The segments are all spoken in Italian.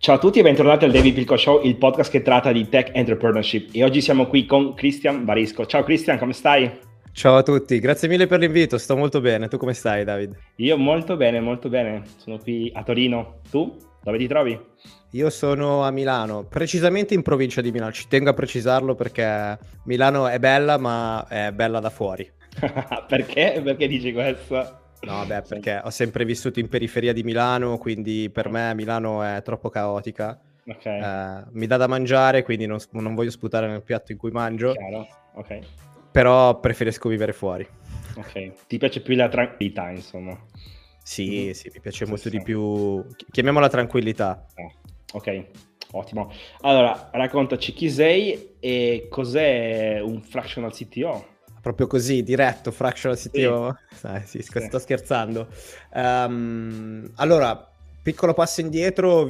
Ciao a tutti e bentornati al David Pilco Show, il podcast che tratta di tech entrepreneurship. E oggi siamo qui con Christian Barisco. Ciao Christian, come stai? Ciao a tutti, grazie mille per l'invito, sto molto bene. Tu come stai, David? Io molto bene, molto bene. Sono qui a Torino. Tu? Dove ti trovi? Io sono a Milano, precisamente in provincia di Milano. Ci tengo a precisarlo perché Milano è bella, ma è bella da fuori. Perché? Perché dici questo? No, beh, perché ho sempre vissuto in periferia di Milano, quindi per me Milano è troppo caotica. Ok, Mi dà da mangiare, quindi non voglio sputare nel piatto in cui mangio, chiaro. Ok, però preferisco vivere fuori. ok. Ti piace più la tranquillità, insomma. Sì, Mhm. sì, mi piace Sì, molto sì. di più, chiamiamola tranquillità. Ok, ottimo. Allora, raccontaci chi sei e cos'è un fractional CTO? Proprio così, diretto, fractional Sì, CTO? Sì, sì. sto scherzando. Allora, piccolo passo indietro,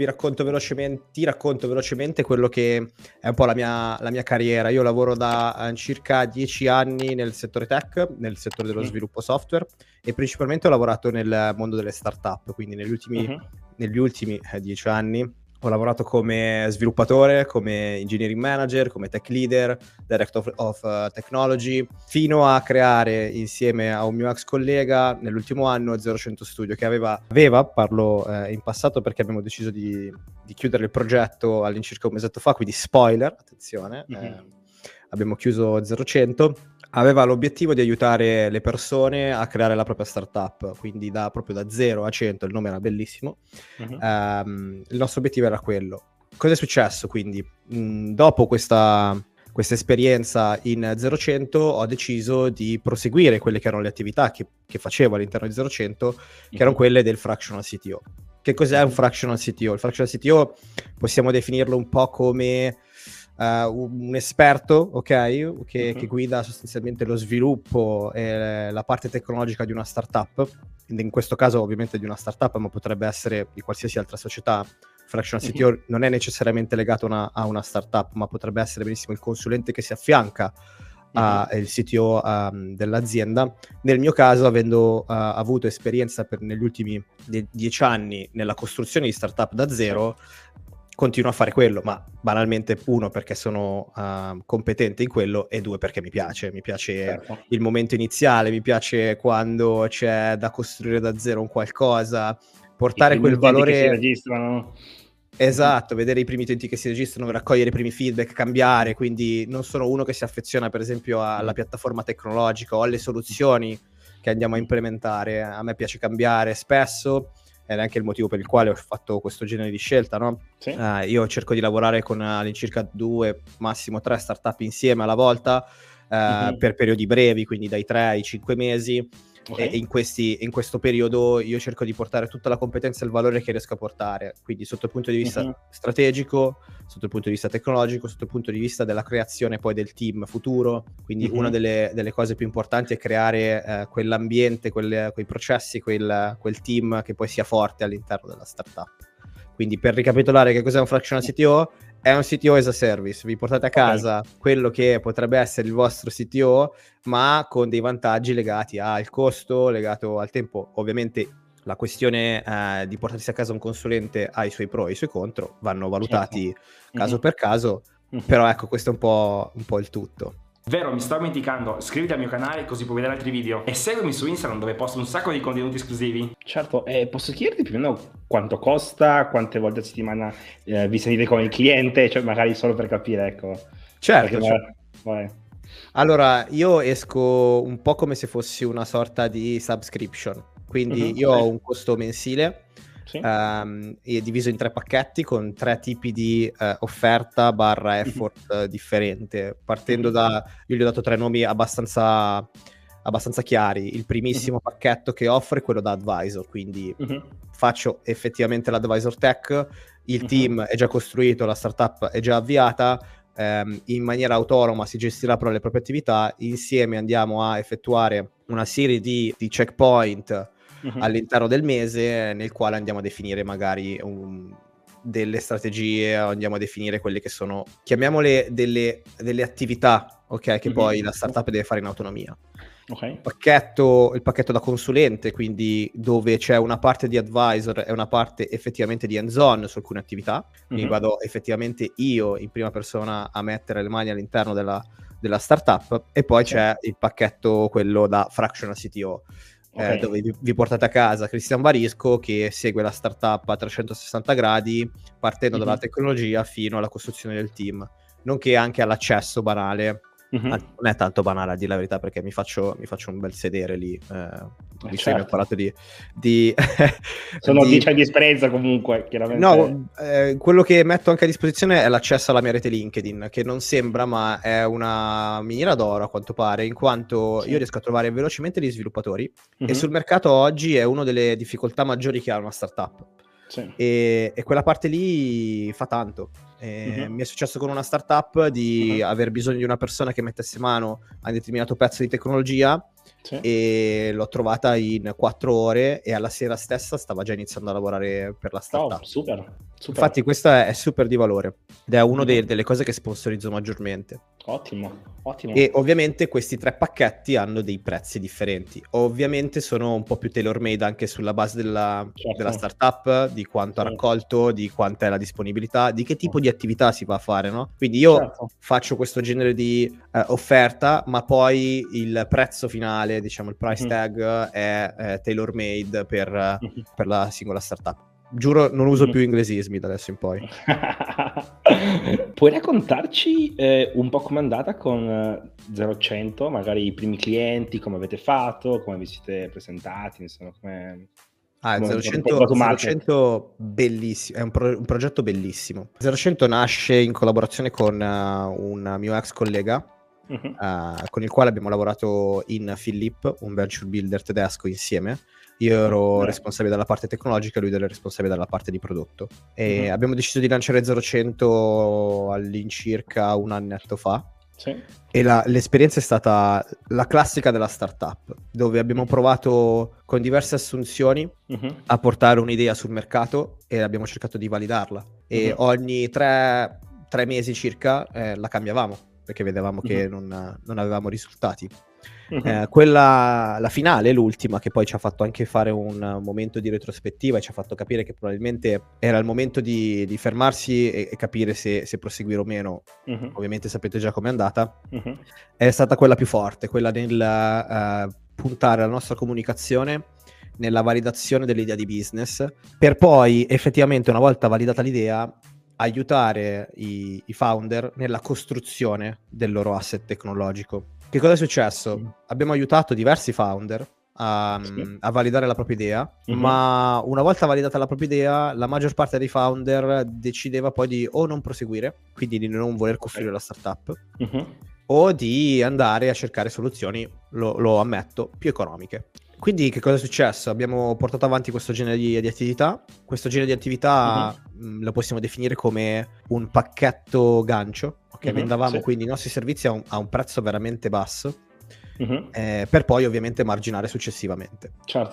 ti racconto velocemente quello che è un po' la mia carriera. Io lavoro da circa 10 anni nel settore tech, nel settore dello Mhm. sviluppo software, e principalmente ho lavorato nel mondo delle startup, quindi Mhm. negli ultimi 10 anni ho lavorato come sviluppatore, come engineering manager, come tech leader, director of technology, fino a creare insieme a un mio ex collega nell'ultimo anno 0-100 Studio, che parlo in passato perché abbiamo deciso di chiudere il progetto all'incirca un mesetto fa, quindi spoiler, attenzione, Mhm. abbiamo chiuso 0-100. Aveva l'obiettivo di aiutare le persone a creare la propria startup, quindi proprio da 0 a 100, il nome era bellissimo. Mhm. Il nostro obiettivo era quello. Cosa è successo quindi? Dopo questa esperienza in 0-100 ho deciso di proseguire quelle che erano le attività che facevo all'interno di 0-100, che erano quelle del fractional CTO. Che cos'è un fractional CTO? Il fractional CTO possiamo definirlo un po' come un esperto, ok, che guida sostanzialmente lo sviluppo e la parte tecnologica di una startup. In questo caso ovviamente di una startup, ma potrebbe essere di qualsiasi altra società. Fractional CTO non è necessariamente legato a una startup, ma potrebbe essere benissimo il consulente che si affianca al CTO dell'azienda. Nel mio caso, avendo avuto esperienza negli ultimi 10 anni nella costruzione di startup da zero, continuo a fare quello, ma banalmente, uno, perché sono competente in quello, e due, perché mi piace Certo. il momento iniziale, mi piace quando c'è da costruire da zero un qualcosa, I portare primi quel utenti che si valore. registrano. Esatto, vedere i primi utenti che si registrano, raccogliere i primi feedback, cambiare, quindi non sono uno che si affeziona per esempio alla piattaforma tecnologica o alle soluzioni che andiamo a implementare. A me piace cambiare spesso, ed è anche il motivo per il quale ho fatto questo genere di scelta, no? Sì. Io cerco di lavorare con all'incirca 2, massimo 3 startup insieme alla volta, per periodi brevi, quindi dai 3 ai 5 mesi. E in questo periodo io cerco di portare tutta la competenza e il valore che riesco a portare, quindi sotto il punto di vista strategico, sotto il punto di vista tecnologico, sotto il punto di vista della creazione poi del team futuro. Quindi una delle cose più importanti è creare quell'ambiente, quei processi, quel team che poi sia forte all'interno della startup. Quindi, per ricapitolare, che cos'è un fractional CTO? È un CTO as a service. Vi portate a casa quello che potrebbe essere il vostro CTO, ma con dei vantaggi legati al costo, legato al tempo. Ovviamente la questione di portarsi a casa un consulente ha i suoi pro e i suoi contro, vanno valutati caso per caso, però ecco, questo è un po' il tutto. Vero, mi stavo dimenticando, iscriviti al mio canale così puoi vedere altri video e seguimi su Instagram dove posto un sacco di contenuti esclusivi. Certo, posso chiederti più o meno quanto costa, quante volte a settimana vi sentite con il cliente, cioè magari solo per capire, ecco. Certo. Vai. Allora, io esco un po' come se fossi una sorta di subscription, quindi io ho un costo mensile, è diviso in 3 pacchetti con 3 tipi di offerta barra effort differente, partendo io gli ho dato 3 nomi abbastanza chiari. Il primissimo pacchetto che offre è quello da advisor, quindi faccio effettivamente l'advisor tech, il team è già costruito, la startup è già avviata, in maniera autonoma si gestirà però le proprie attività, insieme andiamo a effettuare una serie di checkpoint all'interno del mese, nel quale andiamo a definire magari delle strategie, o andiamo a definire quelle che sono, chiamiamole delle attività, ok, che poi la startup deve fare in autonomia. Ok. Il pacchetto da consulente, quindi dove c'è una parte di advisor e una parte effettivamente di hands-on su alcune attività, quindi vado effettivamente io in prima persona a mettere le mani all'interno della startup, e poi c'è il pacchetto quello da fractional CTO, dove vi portate a casa Cristian Barisco che segue la startup a 360 gradi, partendo dalla tecnologia fino alla costruzione del team, nonché anche all'accesso banale. Anzi, non è tanto banale, a dire la verità, perché mi faccio un bel sedere lì, visto che abbiamo parlato di sono 10 anni di esperienza comunque, chiaramente. No, quello che metto anche a disposizione è l'accesso alla mia rete LinkedIn, che non sembra, ma è una miniera d'oro a quanto pare, in quanto io riesco a trovare velocemente gli sviluppatori, e sul mercato oggi è una delle difficoltà maggiori che ha una startup. E quella parte lì fa tanto. Mi è successo con una startup di aver bisogno di una persona che mettesse mano a un determinato pezzo di tecnologia, e l'ho trovata in 4 ore, e alla sera stessa stava già iniziando a lavorare per la startup. Super. Infatti questa è super di valore ed è una delle cose che sponsorizzo maggiormente. Ottimo. E ovviamente questi 3 pacchetti hanno dei prezzi differenti. Ovviamente sono un po' più tailor made anche sulla base della startup, di quanto ha raccolto, di quanta è la disponibilità, di che tipo di attività si va a fare, no? Quindi io faccio questo genere di offerta, ma poi il prezzo finale, diciamo il price tag, è tailor made per la singola startup. Giuro, non uso più inglesismi da adesso in poi. Puoi raccontarci un po' com'è andata con 0-100, magari i primi clienti, come avete fatto, come vi siete presentati, insomma, come... 0-100 bellissimo, è un progetto bellissimo. 0-100 nasce in collaborazione con un mio ex collega, con il quale abbiamo lavorato in Philipp, un venture builder tedesco, insieme. Io ero responsabile della parte tecnologica, lui era responsabile della parte di prodotto, e abbiamo deciso di lanciare 0-100 all'incirca un annetto fa. E l'esperienza è stata la classica della startup, dove abbiamo provato con diverse assunzioni a portare un'idea sul mercato, e abbiamo cercato di validarla, e ogni 3 mesi circa la cambiavamo, perché vedevamo che non avevamo risultati. La finale, l'ultima, che poi ci ha fatto anche fare un momento di retrospettiva e ci ha fatto capire che probabilmente era il momento di fermarsi e capire se proseguire o meno. Ovviamente sapete già com'è andata. È stata quella più forte, quella nel puntare la nostra comunicazione nella validazione dell'idea di business, per poi effettivamente, una volta validata l'idea, aiutare i founder nella costruzione del loro asset tecnologico. Che cosa è successo? Abbiamo aiutato diversi founder a validare la propria idea, ma una volta validata la propria idea, la maggior parte dei founder decideva poi di o non proseguire, quindi di non voler costruire la startup, o di andare a cercare soluzioni, lo ammetto, più economiche. Quindi che cosa è successo? Abbiamo portato avanti questo genere di attività. Questo genere di attività lo possiamo definire come un pacchetto gancio. Vendavamo quindi i nostri servizi a un prezzo veramente basso, per poi ovviamente marginare successivamente.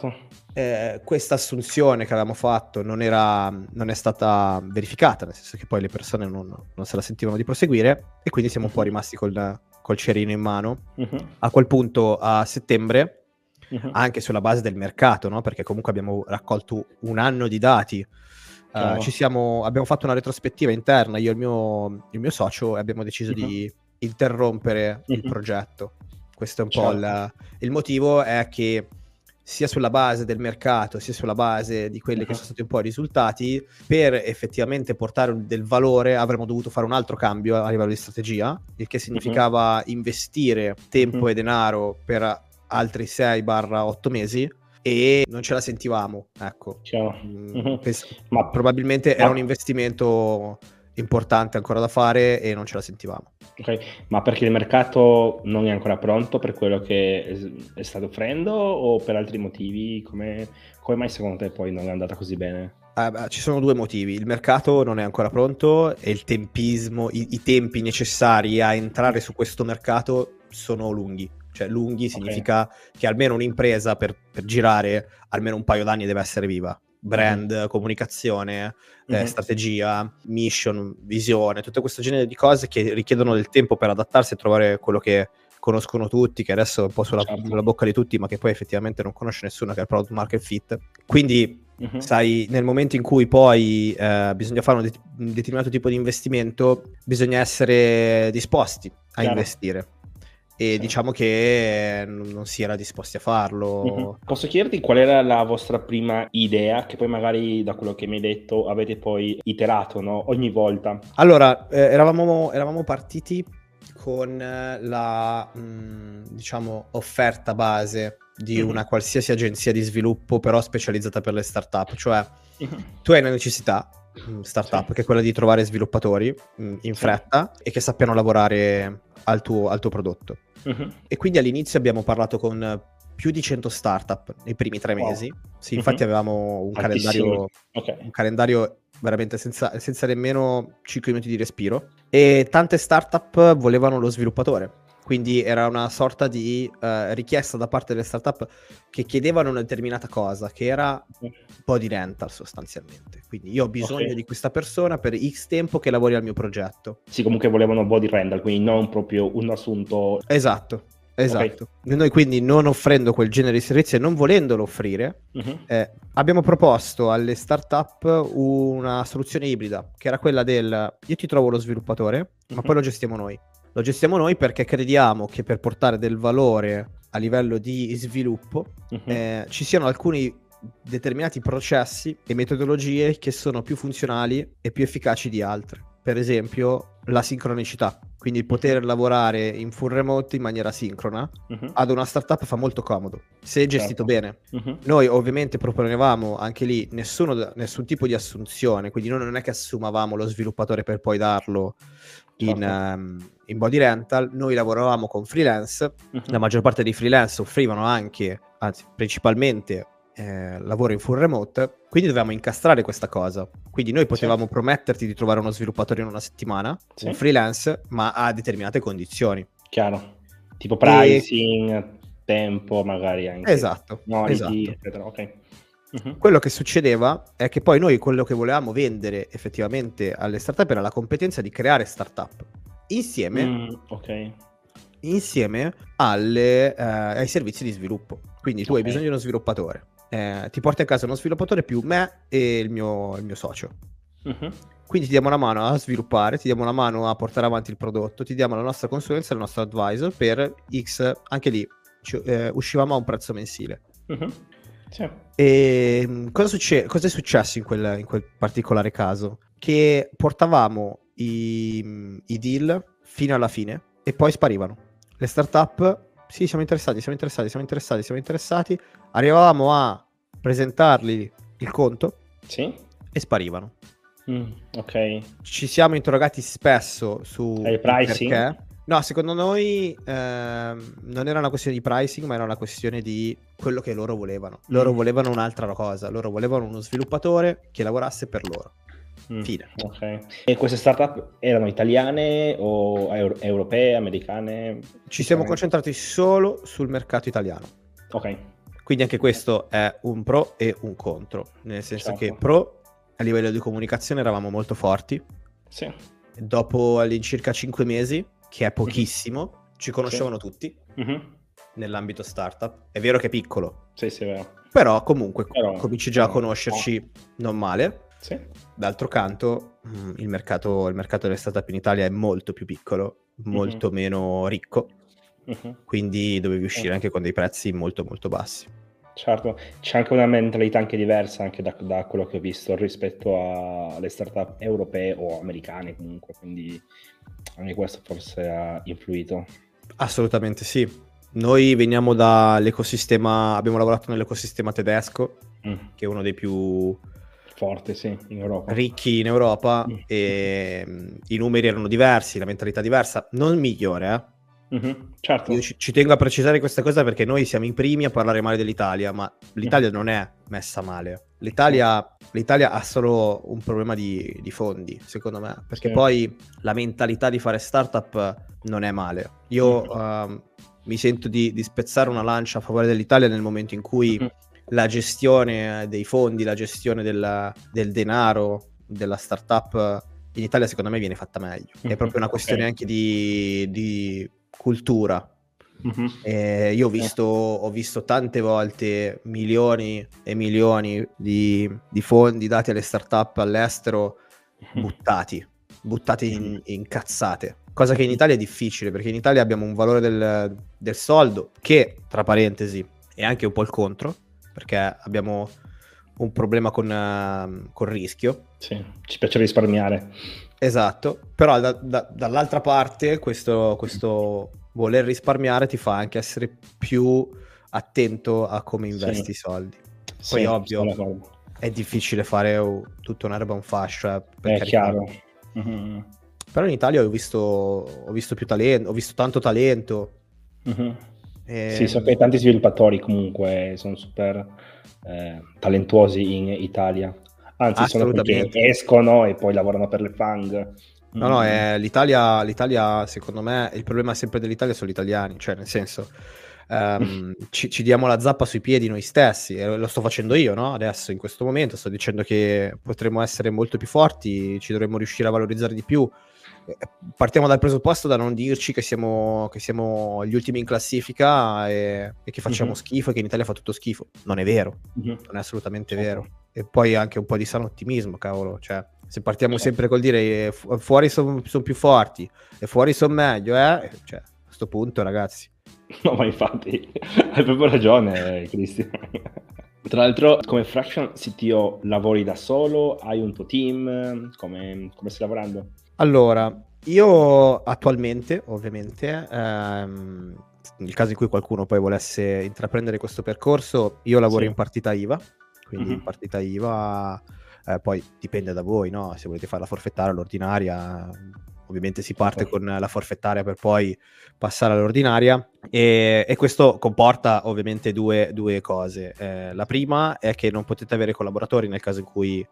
Questa assunzione che avevamo fatto non è stata verificata, nel senso che poi le persone non se la sentivano di proseguire, e quindi siamo un po' rimasti col cerino in mano. A quel punto, a settembre, anche sulla base del mercato, no? Perché comunque abbiamo raccolto un anno di dati, abbiamo fatto una retrospettiva interna, io e il mio socio, e abbiamo deciso di interrompere il progetto. Questo è un po' il motivo, è che sia sulla base del mercato, sia sulla base di quelli che sono stati un po' i risultati, per effettivamente portare del valore avremmo dovuto fare un altro cambio a livello di strategia, il che significava investire tempo e denaro per altri 6-8 mesi, e non ce la sentivamo, ecco. Ma probabilmente era un investimento importante ancora da fare e non ce la sentivamo. Ma perché il mercato non è ancora pronto per quello che è stato offrendo, o per altri motivi? Come mai secondo te poi non è andata così bene? Ci sono 2 motivi: il mercato non è ancora pronto, e il tempismo, i tempi necessari a entrare su questo mercato sono lunghi. Cioè lunghi significa che almeno un'impresa per girare almeno un paio d'anni deve essere viva. Brand, comunicazione, strategia, mission, visione, tutto questo genere di cose che richiedono del tempo per adattarsi e trovare quello che conoscono tutti, che adesso è un po' sulla bocca di tutti, ma che poi effettivamente non conosce nessuno, che è il product market fit. Quindi sai, nel momento in cui poi bisogna fare un determinato tipo di investimento, bisogna essere disposti a investire. E diciamo che non si era disposti a farlo. Posso chiederti qual era la vostra prima idea, che poi magari da quello che mi hai detto avete poi iterato, no? Ogni volta? Allora, eravamo partiti con la diciamo offerta base di una qualsiasi agenzia di sviluppo, però specializzata per le startup. Cioè tu hai una necessità startup, che è quella di trovare sviluppatori in fretta e che sappiano lavorare al tuo prodotto. E quindi all'inizio abbiamo parlato con più di 100 startup nei primi 3 mesi. Sì, infatti avevamo un calendario veramente senza nemmeno 5 minuti di respiro, e tante startup volevano lo sviluppatore. Quindi era una sorta di richiesta da parte delle startup che chiedevano una determinata cosa, che era un po' di rental sostanzialmente. Quindi io ho bisogno di questa persona per X tempo che lavori al mio progetto. Sì, comunque volevano body rental, quindi non proprio un assunto. Esatto. Noi quindi, non offrendo quel genere di servizi e non volendolo offrire, abbiamo proposto alle startup una soluzione ibrida, che era quella del: io ti trovo lo sviluppatore, ma poi lo gestiamo noi. Lo gestiamo noi perché crediamo che per portare del valore a livello di sviluppo ci siano alcuni determinati processi e metodologie che sono più funzionali e più efficaci di altre. Per esempio la sincronicità, quindi il poter lavorare in full remote in maniera sincrona ad una startup fa molto comodo, se gestito bene. Noi ovviamente proponevamo anche lì nessun tipo di assunzione, quindi noi non è che assumavamo lo sviluppatore per poi darlo in body rental. Noi lavoravamo con freelance, la maggior parte dei freelance offrivano anche, anzi principalmente, lavoro in full remote, quindi dovevamo incastrare questa cosa. Quindi noi potevamo prometterti di trovare uno sviluppatore in una settimana, un freelance, ma a determinate condizioni. Chiaro, tipo pricing, tempo magari anche. Esatto. Eccetera. Quello che succedeva è che poi noi quello che volevamo vendere effettivamente alle startup era la competenza di creare startup insieme ai servizi di sviluppo. Quindi tu hai bisogno di uno sviluppatore, ti porti a casa uno sviluppatore più me e il mio socio. Quindi ti diamo una mano a sviluppare, ti diamo una mano a portare avanti il prodotto, ti diamo la nostra consulenza, il nostro advisor per X. Anche lì uscivamo a un prezzo mensile. E cosa è successo in quel particolare caso? Che portavamo i deal fino alla fine e poi sparivano. Le startup: sì, siamo interessati. Arrivavamo a presentargli il conto e sparivano. Ci siamo interrogati spesso su pricing? Perché. No, secondo noi non era una questione di pricing, ma era una questione di quello che loro volevano. Loro volevano un'altra cosa, loro volevano uno sviluppatore che lavorasse per loro. Fine. E queste startup erano italiane o europee, americane? Ci siamo concentrati solo sul mercato italiano. Quindi anche questo è un pro e un contro, nel senso che pro, a livello di comunicazione eravamo molto forti. Dopo all'incirca 5 mesi, che è pochissimo, ci conoscevano tutti nell'ambito startup. È vero che è piccolo, è vero. Però comunque cominci già a conoscerci non male. D'altro canto il mercato delle startup in Italia è molto più piccolo, molto meno ricco, quindi dovevi uscire anche con dei prezzi molto molto bassi. Certo, c'è anche una mentalità anche diversa anche da quello che ho visto rispetto alle startup europee o americane comunque, quindi anche questo forse ha influito. Assolutamente sì. Noi veniamo dall'ecosistema, abbiamo lavorato nell'ecosistema tedesco, che è uno dei più forti in Europa, ricchi in Europa, e i numeri erano diversi, la mentalità diversa, non migliore, certo. Io ci tengo a precisare questa cosa perché noi siamo i primi a parlare male dell'Italia, ma l'Italia non è messa male. L'Italia ha solo un problema di fondi, secondo me, perché poi la mentalità di fare startup non è male. Io mi sento di spezzare una lancia a favore dell'Italia nel momento in cui la gestione dei fondi, la gestione del denaro della startup in Italia secondo me viene fatta meglio. È proprio una questione anche di cultura, Io ho visto tante volte milioni e milioni di fondi dati alle startup all'estero buttati in cazzate, cosa che in Italia è difficile, perché in Italia abbiamo un valore del soldo che, tra parentesi, è anche un po' il contro, perché abbiamo un problema con rischio. Sì, ci piace risparmiare. Esatto, però dall'altra parte questo voler risparmiare ti fa anche essere più attento a come investi i soldi. Poi ovvio è difficile fare tutta un'erba un fascio, è chiaro. Però in Italia ho visto più talento, ho visto tanto talento. Sì, so che tanti sviluppatori comunque sono super talentuosi in Italia, anzi sono quelli che escono e poi lavorano per le FANG. No, l'Italia secondo me il problema sempre dell'Italia sono gli italiani, cioè nel senso ci diamo la zappa sui piedi noi stessi, e lo sto facendo io, no? Adesso in questo momento sto dicendo che potremmo essere molto più forti, ci dovremmo riuscire a valorizzare di più. Partiamo dal presupposto da non dirci che siamo gli ultimi in classifica e che facciamo schifo e che in Italia fa tutto schifo. Non è vero, non è assolutamente vero. E poi anche un po' di sano ottimismo, cavolo, cioè se partiamo sempre col dire fuori sono più forti e fuori sono meglio, cioè a questo punto, ragazzi. No, ma infatti hai proprio ragione, Cristian. Tra l'altro, come Fraction CTO lavori da solo? Hai un tuo team? Come stai lavorando? Allora, io attualmente, ovviamente, nel caso in cui qualcuno poi volesse intraprendere questo percorso, io lavoro in partita IVA, quindi in partita IVA, poi dipende da voi, no? Se volete fare la forfettaria, l'ordinaria, ovviamente si parte con la forfettaria per poi passare all'ordinaria, e questo comporta ovviamente due cose. La prima è che non potete avere collaboratori nel caso in cui,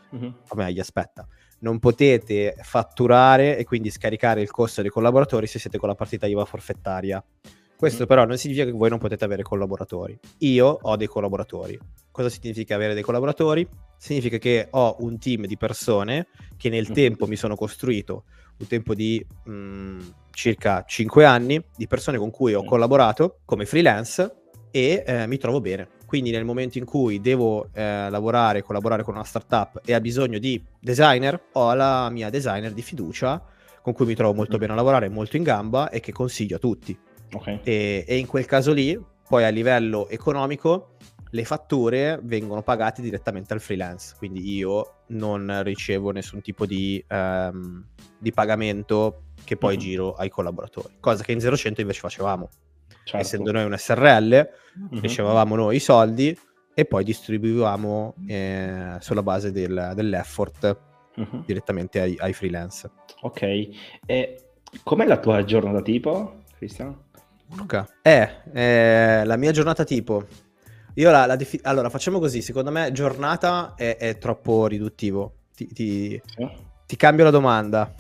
non potete fatturare e quindi scaricare il costo dei collaboratori se siete con la partita IVA forfettaria. Questo però non significa che voi non potete avere collaboratori. Io ho dei collaboratori. Cosa significa avere dei collaboratori? Significa che ho un team di persone che nel tempo mi sono costruito, un tempo di circa 5 anni, di persone con cui ho collaborato come freelance e mi trovo bene. Quindi nel momento in cui devo collaborare con una startup e ha bisogno di designer, ho la mia designer di fiducia con cui mi trovo molto bene a lavorare, molto in gamba e che consiglio a tutti. E in quel caso lì, poi a livello economico, le fatture vengono pagate direttamente al freelance, quindi io non ricevo nessun tipo di pagamento che poi giro ai collaboratori, cosa che in 0-100 invece facevamo. Essendo noi un SRL, ricevevamo noi i soldi e poi distribuivamo sulla base dell'effort direttamente ai freelance. Ok, e com'è la tua giornata tipo, Cristian? La mia giornata tipo, io allora facciamo così, secondo me giornata è troppo riduttivo, ti cambio la domanda.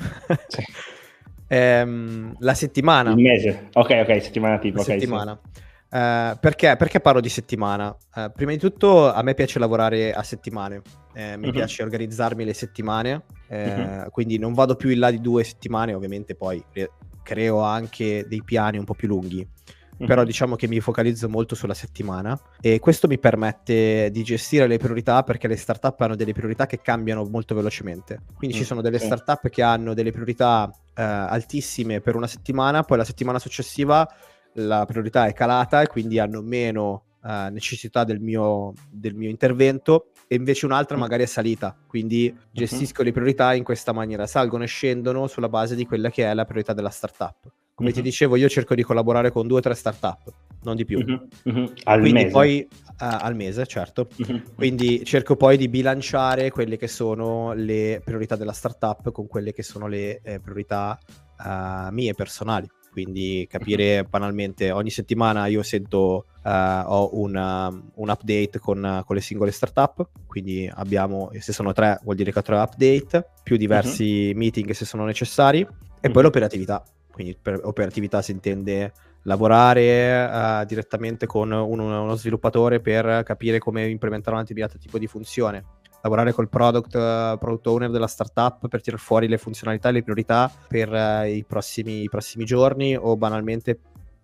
La settimana, il mese, ok, settimana tipo, settimana. Perché parlo di settimana? Prima di tutto a me piace lavorare a settimane, mi piace organizzarmi le settimane, quindi non vado più in là di 2 settimane, ovviamente poi creo anche dei piani un po' più lunghi, però diciamo che mi focalizzo molto sulla settimana e questo mi permette di gestire le priorità, perché le startup hanno delle priorità che cambiano molto velocemente, quindi ci sono delle startup che hanno delle priorità altissime per una settimana, poi la settimana successiva la priorità è calata e quindi hanno meno necessità del mio intervento, e invece un'altra magari è salita, quindi gestisco le priorità in questa maniera, salgono e scendono sulla base di quella che è la priorità della startup. Come ti dicevo, io cerco di collaborare con 2 o 3 startup, non di più. Al quindi mese. poi al mese, certo. Quindi cerco poi di bilanciare quelle che sono le priorità della startup con quelle che sono le priorità mie personali. Quindi capire banalmente, ogni settimana io sento, ho un update con le singole startup, quindi abbiamo, se sono 3 vuol dire 4 update, più diversi meeting se sono necessari, e poi l'operatività. Quindi per operatività si intende lavorare direttamente con uno sviluppatore per capire come implementare un determinato tipo di funzione, lavorare col product owner della startup per tirar fuori le funzionalità e le priorità per i prossimi giorni, o banalmente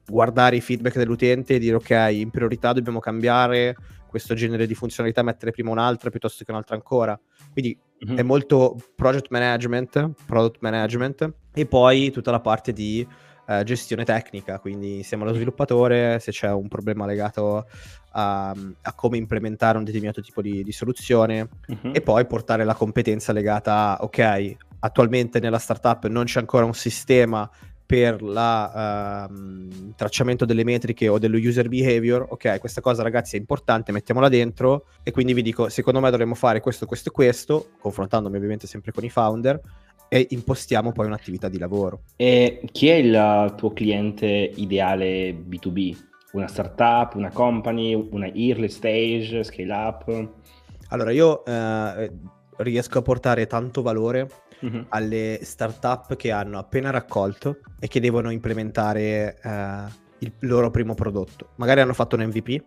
guardare i feedback dell'utente e dire ok, in priorità dobbiamo cambiare questo genere di funzionalità, mettere prima un'altra piuttosto che un'altra ancora. Quindi è molto project management, product management, e poi tutta la parte di gestione tecnica, quindi siamo lo sviluppatore, se c'è un problema legato a come implementare un determinato tipo di soluzione, e poi portare la competenza legata a ok, attualmente nella startup non c'è ancora un sistema per la tracciamento delle metriche o dello user behavior. Ok, questa cosa ragazzi è importante, mettiamola dentro, e quindi vi dico, secondo me dovremmo fare questo, questo e questo, confrontandomi ovviamente sempre con i founder, e impostiamo poi un'attività di lavoro. E chi è il tuo cliente ideale B2B? Una startup, una company, una early stage, scale up? Allora io riesco a portare tanto valore alle startup che hanno appena raccolto e che devono implementare il loro primo prodotto. Magari hanno fatto un MVP,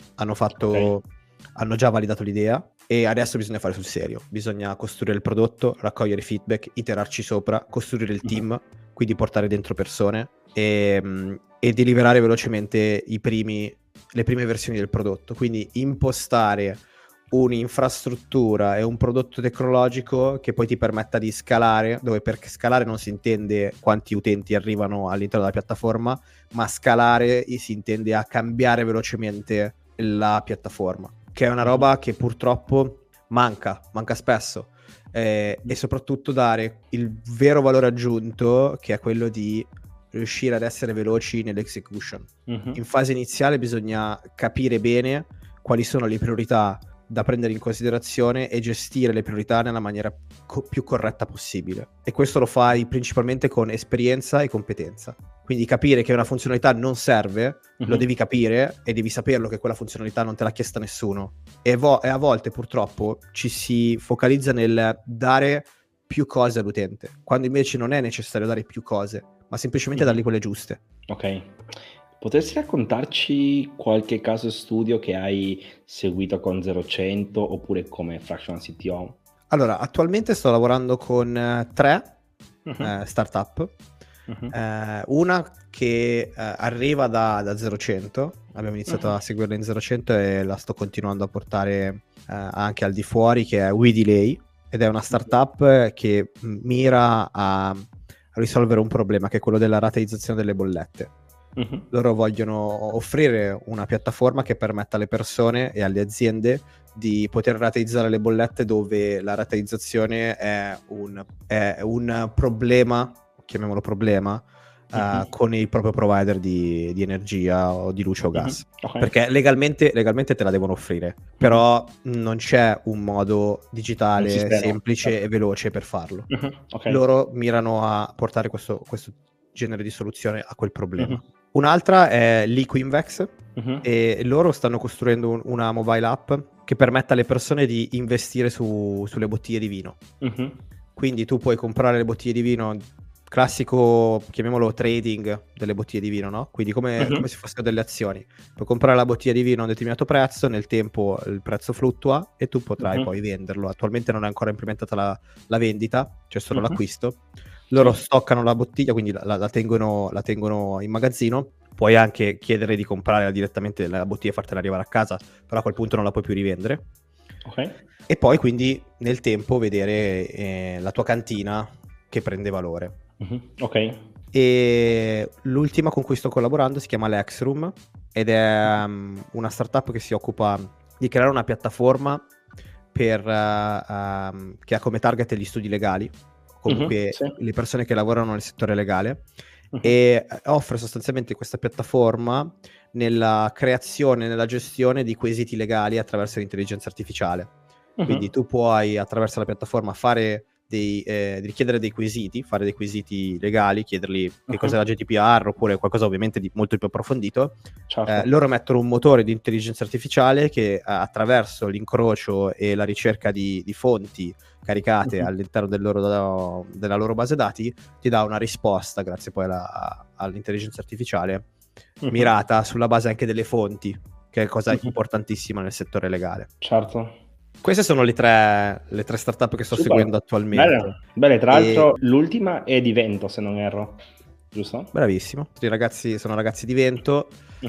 hanno già validato l'idea e adesso bisogna fare sul serio. Bisogna costruire il prodotto, raccogliere feedback, iterarci sopra, costruire il team, quindi portare dentro persone e deliberare velocemente le prime versioni del prodotto. Quindi impostare un'infrastruttura e un prodotto tecnologico che poi ti permetta di scalare, dove per scalare non si intende quanti utenti arrivano all'interno della piattaforma, ma scalare si intende a cambiare velocemente la piattaforma, che è una roba che purtroppo manca spesso, e soprattutto dare il vero valore aggiunto, che è quello di riuscire ad essere veloci nell'execution. In fase iniziale bisogna capire bene quali sono le priorità da prendere in considerazione e gestire le priorità nella maniera più corretta possibile, e questo lo fai principalmente con esperienza e competenza. Quindi capire che una funzionalità non serve, lo devi capire e devi saperlo che quella funzionalità non te l'ha chiesta nessuno, e a volte purtroppo ci si focalizza nel dare più cose all'utente, quando invece non è necessario dare più cose, ma semplicemente dargli quelle giuste. Ok. Potresti raccontarci qualche caso studio che hai seguito con 0-100 oppure come Fractional CTO? Allora, attualmente sto lavorando con 3 startup. Una che arriva da 0-100, abbiamo iniziato a seguirla in 0-100 e la sto continuando a portare anche al di fuori, che è WeDelay, ed è una startup che mira a risolvere un problema che è quello della rateizzazione delle bollette. Loro vogliono offrire una piattaforma che permetta alle persone e alle aziende di poter rateizzare le bollette dove la rateizzazione è un problema, chiamiamolo problema, con il proprio provider di energia o di luce o gas. Perché legalmente te la devono offrire, però non c'è un modo digitale semplice e veloce per farlo. Loro mirano a portare questo genere di soluzione a quel problema. Un'altra è Liquinvex, e loro stanno costruendo una mobile app che permette alle persone di investire sulle bottiglie di vino. Quindi tu puoi comprare le bottiglie di vino, classico, chiamiamolo trading delle bottiglie di vino, no? Quindi come se fossero delle azioni. Puoi comprare la bottiglia di vino a un determinato prezzo, nel tempo il prezzo fluttua e tu potrai poi venderlo. Attualmente non è ancora implementata la vendita, c'è solo l'acquisto. Loro stoccano la bottiglia, quindi la tengono in magazzino. Puoi anche chiedere di comprare direttamente la bottiglia e fartela arrivare a casa, però a quel punto non la puoi più rivendere. E poi quindi nel tempo vedere la tua cantina che prende valore. E l'ultima con cui sto collaborando si chiama Lexroom, ed è una startup che si occupa di creare una piattaforma che ha come target gli studi legali, comunque le persone che lavorano nel settore legale, e offre sostanzialmente questa piattaforma nella creazione e nella gestione di quesiti legali attraverso l'intelligenza artificiale. Quindi tu puoi attraverso la piattaforma richiedere dei quesiti, fare dei quesiti legali, chiedergli che cos'è la GDPR oppure qualcosa ovviamente di molto più approfondito. Loro mettono un motore di intelligenza artificiale che attraverso l'incrocio e la ricerca di fonti caricate all'interno della loro base dati ti dà una risposta, grazie poi all'intelligenza artificiale, mirata sulla base anche delle fonti, che è cosa importantissima nel settore legale. Queste sono le tre startup che sto seguendo attualmente. Bene, tra l'altro l'ultima è di Vento, se non erro. giusto? Bravissimo. I ragazzi sono ragazzi di Vento,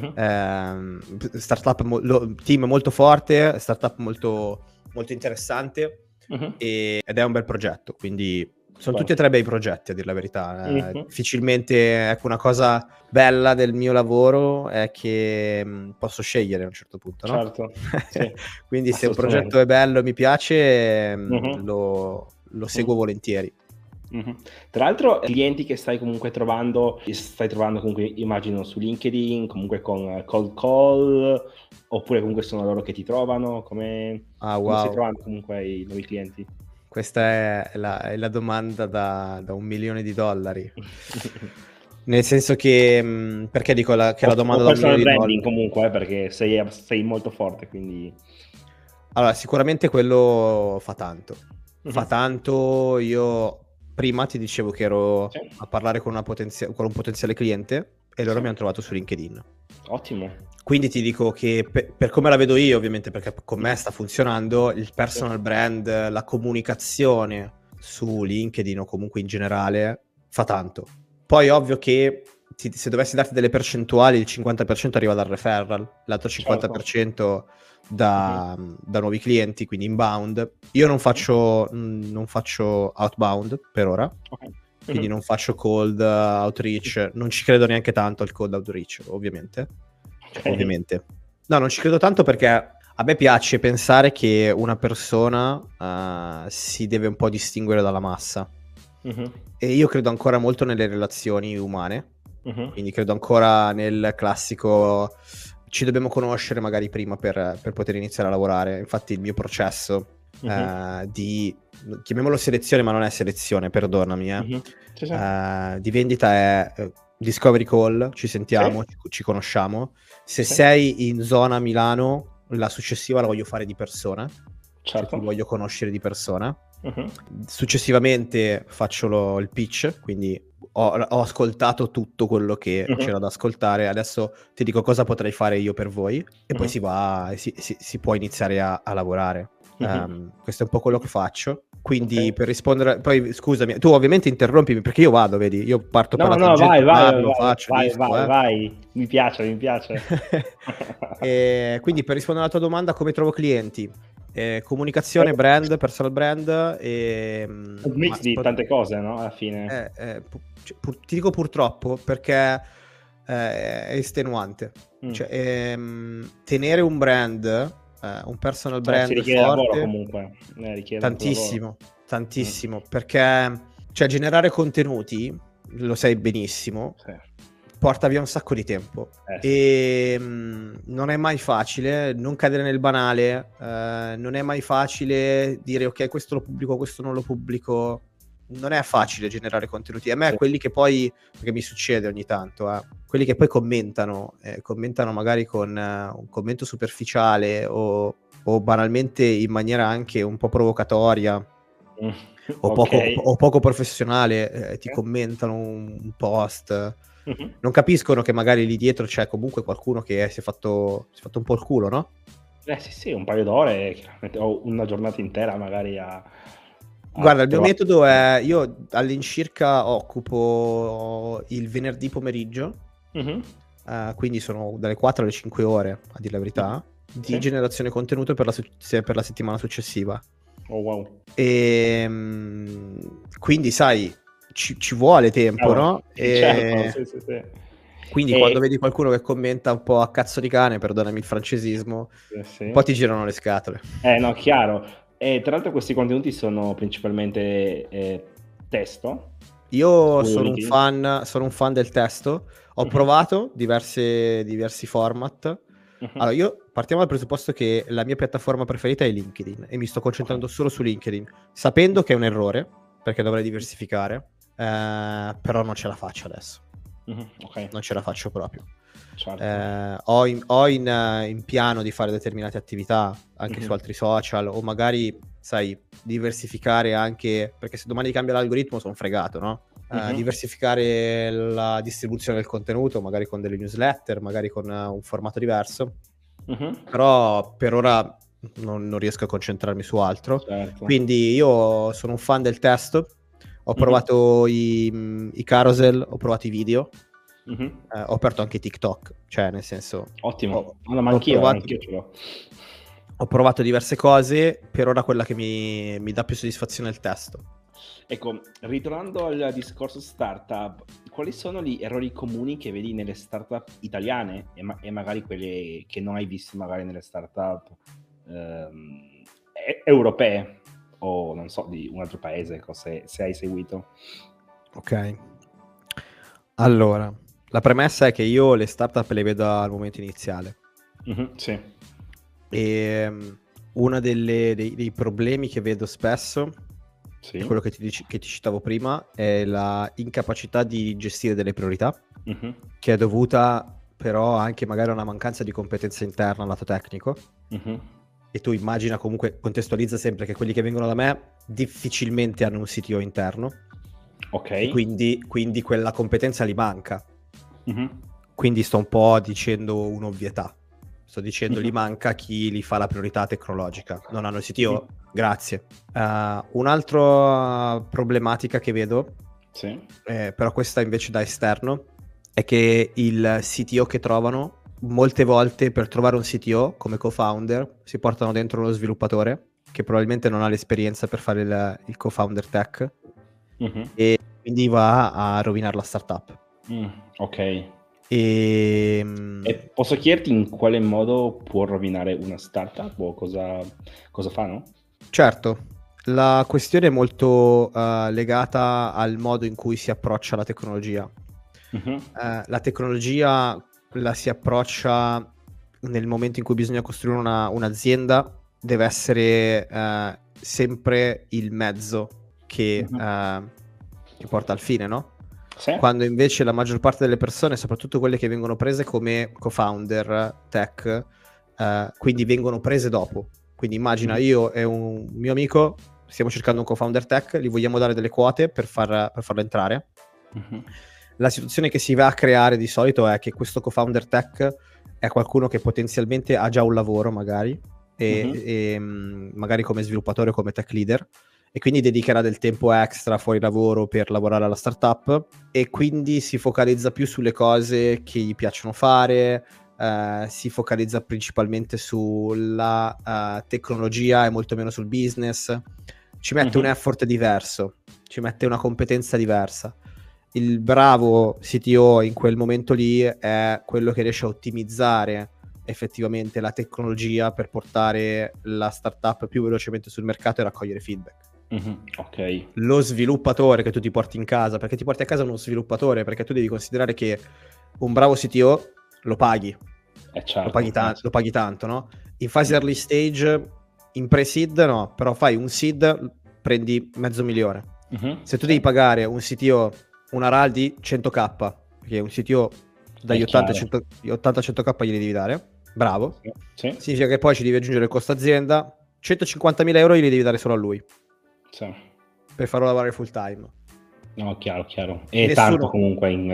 team molto forte, startup molto, molto interessante, ed è un bel progetto, quindi sono tutti e tre bei progetti, a dire la verità. Difficilmente, ecco, una cosa bella del mio lavoro è che posso scegliere a un certo punto, no? Certo, sì. Quindi se un progetto è bello e mi piace, lo seguo volentieri. Tra l'altro, clienti che stai trovando comunque, immagino, su LinkedIn, comunque con cold call, oppure comunque sono loro che ti trovano? Come stai trovando comunque i nuovi clienti? Questa è la domanda da $1 milione. Nel senso che, perché dico che la domanda da $1 milione? Branding comunque, perché sei molto forte, quindi... Allora, sicuramente quello fa tanto. Fa tanto. Io prima ti dicevo che ero a parlare con un potenziale cliente e loro mi hanno trovato su LinkedIn. Ottimo. Quindi ti dico che per come la vedo io, ovviamente, perché con me sta funzionando, il personal brand, la comunicazione su LinkedIn o comunque in generale fa tanto. Poi ovvio che se dovessi darti delle percentuali, il 50% arriva dal referral, l'altro 50% da nuovi clienti, quindi inbound. Io non faccio outbound per ora, quindi non faccio cold outreach, non ci credo neanche tanto al cold outreach, ovviamente. Ovviamente. No, non ci credo tanto perché a me piace pensare che una persona si deve un po' distinguere dalla massa. E io credo ancora molto nelle relazioni umane, quindi credo ancora nel classico ci dobbiamo conoscere magari prima per poter iniziare a lavorare. Infatti il mio processo di, chiamiamolo selezione, ma non è selezione, perdonami, di vendita è discovery call, ci sentiamo, ci conosciamo. Se sei in zona Milano, la successiva la voglio fare di persona, cioè ti voglio conoscere di persona. Successivamente faccio il pitch, quindi ho ascoltato tutto quello che c'era da ascoltare, adesso ti dico cosa potrei fare io per voi e poi si può iniziare a lavorare. Questo è un po' quello che faccio. Quindi per rispondere, poi scusami, tu ovviamente interrompimi perché io vado, vedi, io parto per la tangente, vai, mi piace. E quindi per rispondere alla tua domanda, come trovo clienti? Comunicazione, brand, personal brand e un mix di tante cose, no? Alla fine ti dico purtroppo perché è estenuante. Cioè, tenere un brand, un personal brand richiede forte, lavoro comunque, tantissimo, perché cioè generare contenuti, lo sai benissimo, porta via un sacco di tempo e non è mai facile non cadere nel banale, non è mai facile dire ok, questo lo pubblico, questo non lo pubblico. Non è facile generare contenuti. A me quelli che poi, perché mi succede ogni tanto, quelli che poi commentano magari con un commento superficiale o banalmente in maniera anche un po' provocatoria o poco professionale, ti commentano un post. Non capiscono che magari lì dietro c'è comunque qualcuno che si è fatto un po' il culo, no? Sì, un paio d'ore, chiaramente, o una giornata intera magari Guarda, il mio metodo è, io all'incirca occupo il venerdì pomeriggio, quindi sono dalle 4 alle 5 ore, a dire la verità, di generazione contenuto per la settimana successiva. Oh wow. E quindi sai, ci vuole tempo, no? Certo, sì. Quindi quando vedi qualcuno che commenta un po' a cazzo di cane, perdonami il francesismo, un po' ti girano le scatole. No, chiaro. E tra l'altro questi contenuti sono principalmente testo. Io sono un fan del testo. Ho provato diversi format. Allora, io partiamo dal presupposto che la mia piattaforma preferita è LinkedIn e mi sto concentrando solo su LinkedIn, sapendo che è un errore, perché dovrei diversificare, però non ce la faccio adesso. Non ce la faccio proprio. Ho in piano di fare determinate attività anche su altri social, o magari, sai, diversificare anche, perché se domani cambia l'algoritmo sono fregato, no? Diversificare la distribuzione del contenuto, magari con delle newsletter, magari con un formato diverso. Però per ora non riesco a concentrarmi su altro. Quindi io sono un fan del testo. Ho provato i carousel, ho provato i video, ho aperto anche TikTok, cioè nel senso... Ottimo, ma anch'io ce l'ho. Ho provato diverse cose, per ora quella che mi dà più soddisfazione è il testo. Ecco, ritornando al discorso startup, quali sono gli errori comuni che vedi nelle startup italiane e magari quelle che non hai visto magari nelle startup europee o non so, di un altro paese, se hai seguito? Ok, allora, la premessa è che io le startup le vedo al momento iniziale. Sì. E uno dei problemi che vedo spesso, sì, è quello che ti citavo prima, è la incapacità di gestire delle priorità, che è dovuta però anche magari a una mancanza di competenza interna lato tecnico. E tu immagina, comunque contestualizza sempre che quelli che vengono da me difficilmente hanno un CTO interno. Ok. E quindi quella competenza gli manca. Quindi sto un po' dicendo un'ovvietà. Sto dicendo gli manca chi gli fa la priorità tecnologica. Non hanno il CTO? Grazie. Un'altra problematica che vedo, sì, però questa invece da esterno, è che il CTO che trovano, molte volte per trovare un CTO come co-founder si portano dentro lo sviluppatore che probabilmente non ha l'esperienza per fare il co-founder tech, e quindi va a rovinare la startup. Ok. E posso chiederti in quale modo può rovinare una startup o cosa fanno? Certo, la questione è molto legata al modo in cui si approccia la tecnologia. La tecnologia la si approccia nel momento in cui bisogna costruire un'azienda, deve essere sempre il mezzo che porta al fine, no? Sì. Quando invece la maggior parte delle persone, soprattutto quelle che vengono prese come co-founder tech, quindi vengono prese dopo. Quindi immagina, io e un mio amico stiamo cercando un co-founder tech, gli vogliamo dare delle quote per farlo entrare. La situazione che si va a creare di solito è che questo co-founder tech è qualcuno che potenzialmente ha già un lavoro magari, e magari come sviluppatore o come tech leader, e quindi dedicherà del tempo extra fuori lavoro per lavorare alla startup, e quindi si focalizza più sulle cose che gli piacciono fare, si focalizza principalmente sulla tecnologia e molto meno sul business, ci mette un effort diverso, ci mette una competenza diversa. Il bravo CTO in quel momento lì è quello che riesce a ottimizzare effettivamente la tecnologia per portare la startup più velocemente sul mercato e raccogliere feedback. Ok. Lo sviluppatore che tu ti porti in casa, perché ti porti a casa uno sviluppatore, perché tu devi considerare che un bravo CTO lo paghi, certo, lo paghi tanto, no? In fase early stage, in pre-seed no, però fai un seed, prendi $500,000. Se tu devi pagare un CTO una RAL di 100k, perché un CTO dagli 80-100k glieli devi dare, bravo, sì. Significa che poi ci devi aggiungere il costo azienda, 150.000 euro glieli devi dare solo a lui, sì, per farlo lavorare full time. No, chiaro. E tanto comunque in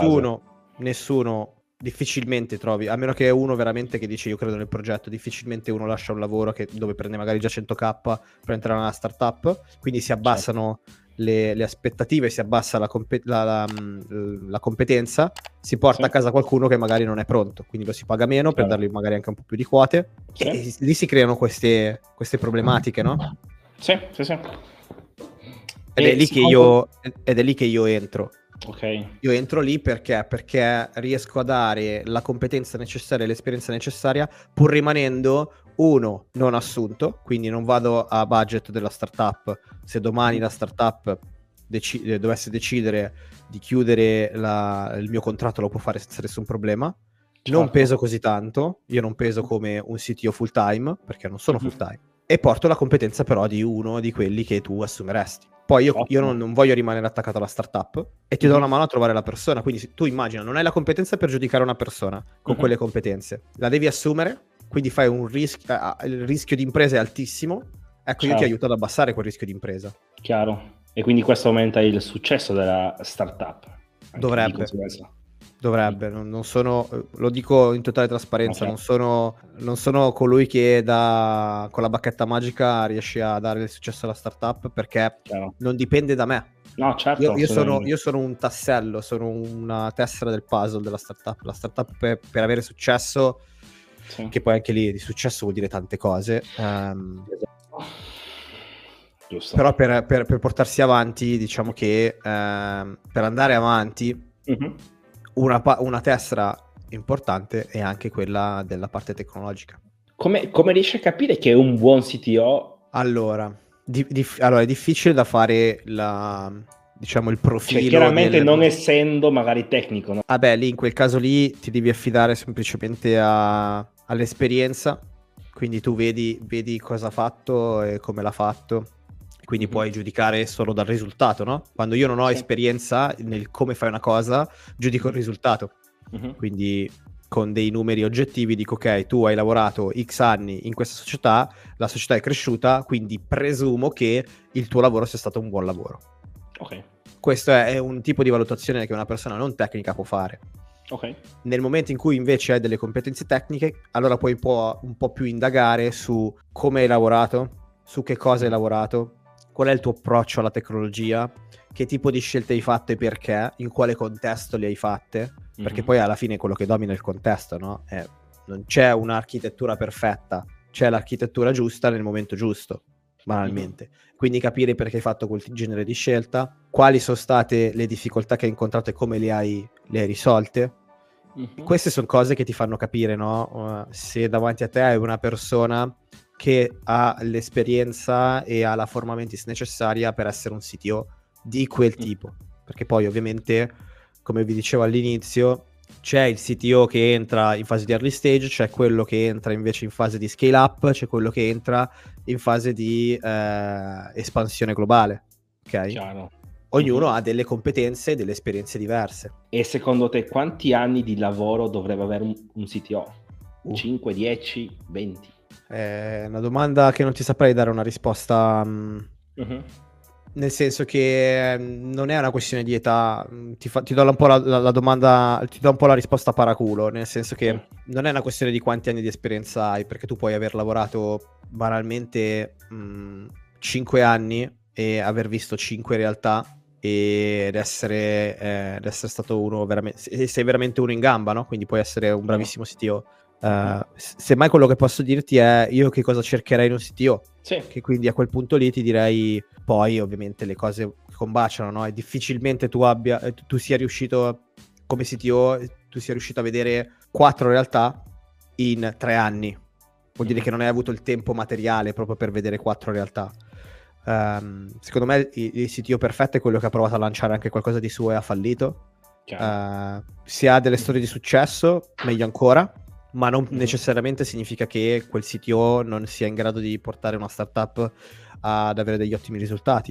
nessuno difficilmente trovi, a meno che è uno veramente che dice io credo nel progetto, difficilmente uno lascia un lavoro dove prende magari già 100k per entrare nella startup, quindi si abbassano le aspettative, si abbassa la competenza, si porta a casa qualcuno che magari non è pronto, quindi lo si paga meno per dargli magari anche un po' più di quote, e lì si creano queste problematiche, no? Sì. Ed è lì che io entro. Okay. Io entro lì perché riesco a dare la competenza necessaria e l'esperienza necessaria, pur rimanendo non assunto, quindi non vado a budget della startup. Se domani la startup dovesse decidere di chiudere il mio contratto, lo può fare senza nessun problema. Non peso così tanto, io non peso come un CTO full time, perché non sono full time, e porto la competenza però di uno di quelli che tu assumeresti. Poi io non voglio rimanere attaccato alla startup e ti do una mano a trovare la persona. Quindi tu immagina, non hai la competenza per giudicare una persona con quelle competenze, la devi assumere, quindi fai un il rischio di impresa è altissimo. Ecco, io ti aiuto ad abbassare quel rischio di impresa. Chiaro. E quindi questo aumenta il successo della startup. Dovrebbe. Dovrebbe, non sono, lo dico in totale trasparenza, Ok. non sono colui che con la bacchetta magica riesce a dare il successo alla startup, perché Chiaro. non dipende da me. No, certo, Io sono un tassello, sono una tessera del puzzle della startup. La startup per avere successo, sì. che poi anche lì di successo vuol dire tante cose, Giusto. però per portarsi avanti, diciamo che per andare avanti, una tessera importante è anche quella della parte tecnologica. Come riesci a capire che è un buon CTO? Allora, allora è difficile da fare diciamo il profilo. Cioè, chiaramente non essendo magari tecnico, no? Beh, lì in quel caso lì ti devi affidare semplicemente all'esperienza, quindi tu vedi cosa ha fatto e come l'ha fatto, quindi puoi giudicare solo dal risultato, no? Quando io non ho esperienza nel come fai una cosa, giudico il risultato. Quindi con dei numeri oggettivi dico ok, tu hai lavorato X anni in questa società, la società è cresciuta, quindi presumo che il tuo lavoro sia stato un buon lavoro. Ok. Questo è un tipo di valutazione che una persona non tecnica può fare. Ok. Nel momento in cui invece hai delle competenze tecniche, allora puoi un po' più indagare su come hai lavorato, su che cosa hai lavorato, qual è il tuo approccio alla tecnologia, che tipo di scelte hai fatto e perché, in quale contesto le hai fatte, perché poi alla fine quello che domina è il contesto, no? Non c'è un'architettura perfetta, c'è l'architettura giusta nel momento giusto, banalmente. Quindi capire perché hai fatto quel genere di scelta, quali sono state le difficoltà che hai incontrato e come le hai risolte. Queste sono cose che ti fanno capire, no? Se davanti a te hai una persona che ha l'esperienza e ha la forma mentis necessaria per essere un CTO di quel tipo. Perché poi ovviamente, come vi dicevo all'inizio, c'è il CTO che entra in fase di early stage, c'è quello che entra invece in fase di scale up, c'è quello che entra in fase di espansione globale, ok? Chiaro. Ognuno ha delle competenze e delle esperienze diverse. E secondo te quanti anni di lavoro dovrebbe avere un CTO? 5, 10, 20? È una domanda che non ti saprei dare una risposta, nel senso che non è una questione di età. Ti do un po' la domanda, ti do un po' la risposta paraculo, nel senso che non è una questione di quanti anni di esperienza hai, perché tu puoi aver lavorato banalmente 5 anni e aver visto 5 realtà ed essere stato uno veramente, sei veramente uno in gamba, no? Quindi puoi essere un bravissimo CTO. Semmai quello che posso dirti è io che cosa cercherei in un CTO, che quindi a quel punto lì ti direi, poi ovviamente le cose combaciano, no? E difficilmente tu sia riuscito come CTO, tu sia riuscito a vedere 4 realtà in 3 anni. Vuol dire che non hai avuto il tempo materiale proprio per vedere 4 realtà. Secondo me il CTO perfetto è quello che ha provato a lanciare anche qualcosa di suo e ha fallito. Se ha delle storie di successo, meglio ancora, ma non necessariamente significa che quel CTO non sia in grado di portare una startup ad avere degli ottimi risultati.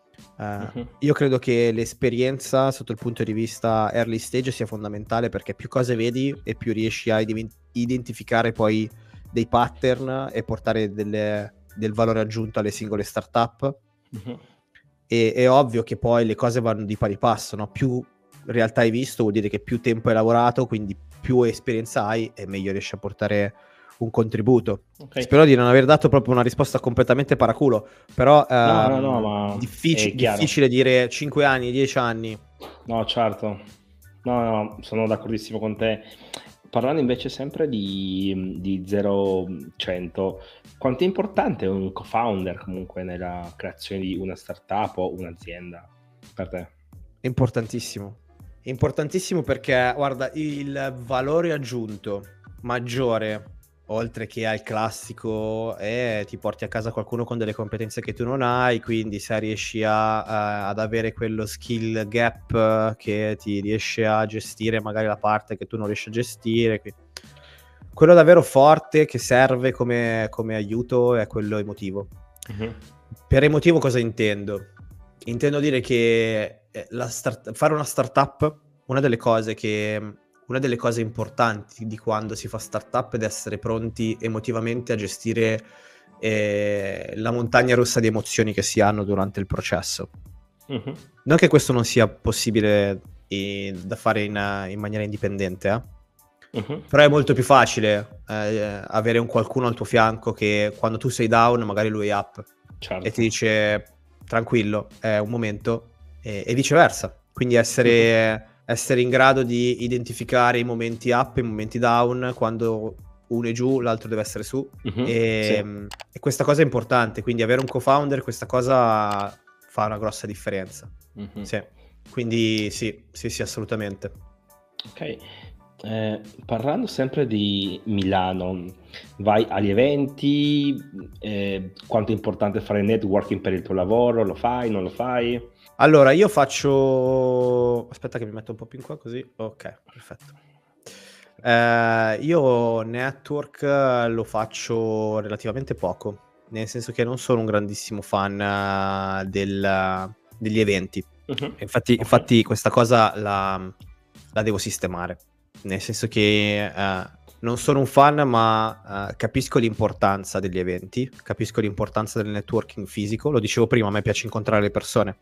Io credo che l'esperienza sotto il punto di vista early stage sia fondamentale, perché più cose vedi e più riesci a identificare poi dei pattern e portare del valore aggiunto alle singole startup. E è ovvio che poi le cose vanno di pari passo, no? Più realtà hai visto vuol dire che più tempo hai lavorato, quindi più esperienza hai e meglio riesci a portare un contributo. Spero di non aver dato proprio una risposta completamente paraculo, però no, ma difficile dire 5 anni, 10 anni. No, certo. No, sono d'accordissimo con te. Parlando invece sempre di 0-100, quanto è importante un co-founder comunque nella creazione di una startup o un'azienda per te? È importantissimo perché, guarda, il valore aggiunto maggiore, oltre che al classico, ti porti a casa qualcuno con delle competenze che tu non hai, quindi se riesci ad avere quello skill gap che ti riesce a gestire magari la parte che tu non riesci a gestire, quello davvero forte che serve come aiuto è quello emotivo. Per emotivo cosa intendo? Intendo dire che fare una startup, una delle cose importanti di quando si fa startup è essere pronti emotivamente a gestire la montagna russa di emozioni che si hanno durante il processo. Non che questo non sia possibile da fare in maniera indipendente, però è molto più facile avere un qualcuno al tuo fianco che quando tu sei down magari lui è up, certo. e ti dice tranquillo, è un momento, e viceversa, quindi essere in grado di identificare i momenti up e i momenti down, quando uno è giù l'altro deve essere su, e questa cosa è importante, quindi avere un co-founder, questa cosa fa una grossa differenza. Sì. Quindi sì, assolutamente. Ok, parlando sempre di Milano, vai agli eventi, quanto è importante fare networking per il tuo lavoro, lo fai, non lo fai? Allora, io faccio... Aspetta che mi metto un po' più in qua così. Ok, perfetto. Io network lo faccio relativamente poco, nel senso che non sono un grandissimo fan degli eventi. Infatti questa cosa la devo sistemare, nel senso che non sono un fan, ma capisco l'importanza degli eventi, capisco l'importanza del networking fisico. Lo dicevo prima, a me piace incontrare le persone.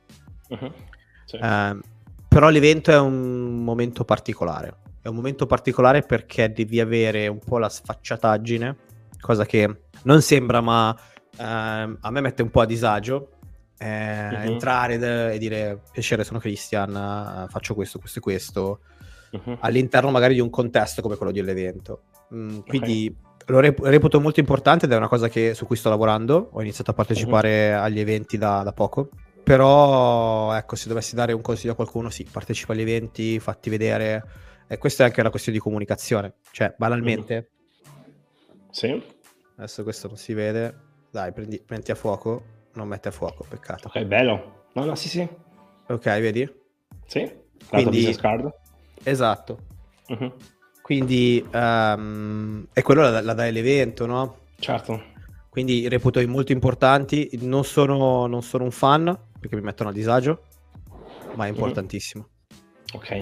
Però l'evento è un momento particolare. È un momento particolare perché devi avere un po' la sfacciataggine, cosa che non sembra, ma a me mette un po' a disagio. Entrare e dire piacere, sono Christian, faccio questo e questo, all'interno magari di un contesto come quello dell'evento. Quindi lo reputo molto importante ed è una cosa su cui sto lavorando. Ho iniziato a partecipare agli eventi da poco, però ecco, se dovessi dare un consiglio a qualcuno, sì, partecipa agli eventi, fatti vedere, e questa è anche una questione di comunicazione, cioè banalmente. Sì. Adesso questo non si vede, dai, prendi a fuoco, non mette a fuoco, peccato. Ok, bello. No, sì. Ok, vedi? Sì, quindi business card. Esatto. Quindi è quello la dai l'evento, no? Certo. Quindi reputo molto importanti. Non sono un fan perché mi mettono a disagio, ma è importantissimo. Ok.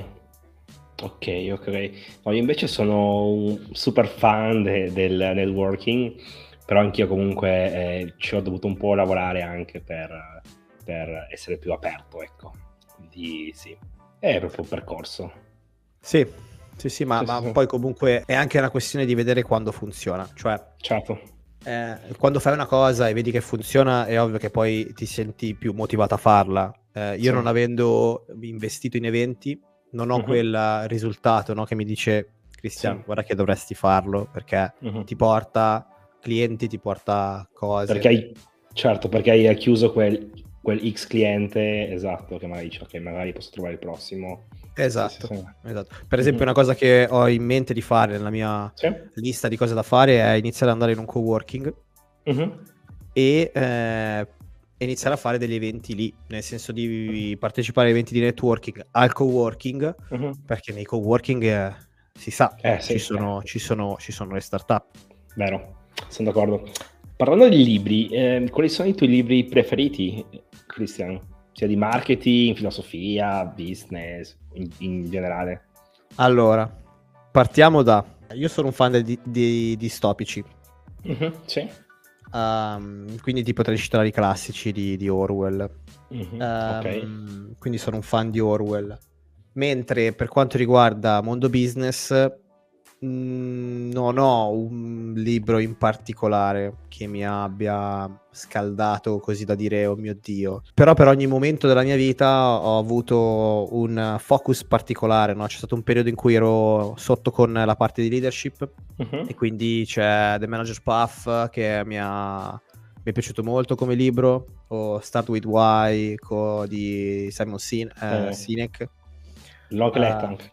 No, io invece sono un super fan del networking, però anch'io comunque ci ho dovuto un po' lavorare anche per essere più aperto, ecco. Quindi sì, è proprio un percorso. Sì, ma poi comunque è anche una questione di vedere quando funziona, cioè certo. Quando fai una cosa e vedi che funziona è ovvio che poi ti senti più motivato a farla. Io non avendo investito in eventi non ho quel risultato, no, che mi dice Christian, guarda che dovresti farlo perché ti porta clienti, ti porta cose. Perché hai chiuso quel X cliente, esatto, che magari dice ok, magari posso trovare il prossimo. Esatto. Per esempio una cosa che ho in mente di fare nella mia lista di cose da fare è iniziare ad andare in un coworking e iniziare a fare degli eventi lì, nel senso di partecipare a eventi di networking al coworking, perché nei coworking si sa, ci sono le startup. Vero, sono d'accordo. Parlando di libri, quali sono i tuoi libri preferiti, Christian? Sia di marketing, filosofia, business, in generale? Allora, partiamo io sono un fan di distopici. Sì. Quindi ti potrei citare i classici di Orwell. Quindi sono un fan di Orwell. Mentre per quanto riguarda mondo business, non ho un libro in particolare che mi abbia scaldato così da dire oh mio Dio, però per ogni momento della mia vita ho avuto un focus particolare, no? C'è stato un periodo in cui ero sotto con la parte di leadership e quindi c'è The Manager's Path che mi è piaciuto molto come libro, o Start With Why di Simon Sinek. Long Letang.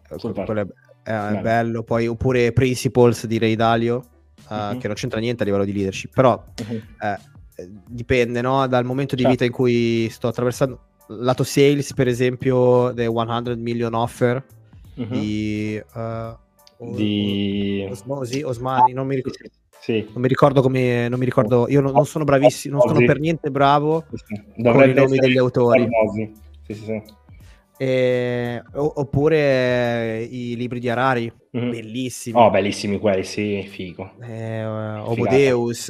Bello, poi oppure Principles di Ray Dalio, che non c'entra niente a livello di leadership, però dipende, no? Dal momento di vita in cui sto attraversando. Lato sales, per esempio, The 100 Million Offer di Osmani, non mi ricordo. Non mi ricordo come, io non sono bravissimo, non sono per niente bravo con i nomi degli autori. Oppure i libri di Harari, bellissimi. Oh, bellissimi quelli, sì, figo. Homo Deus,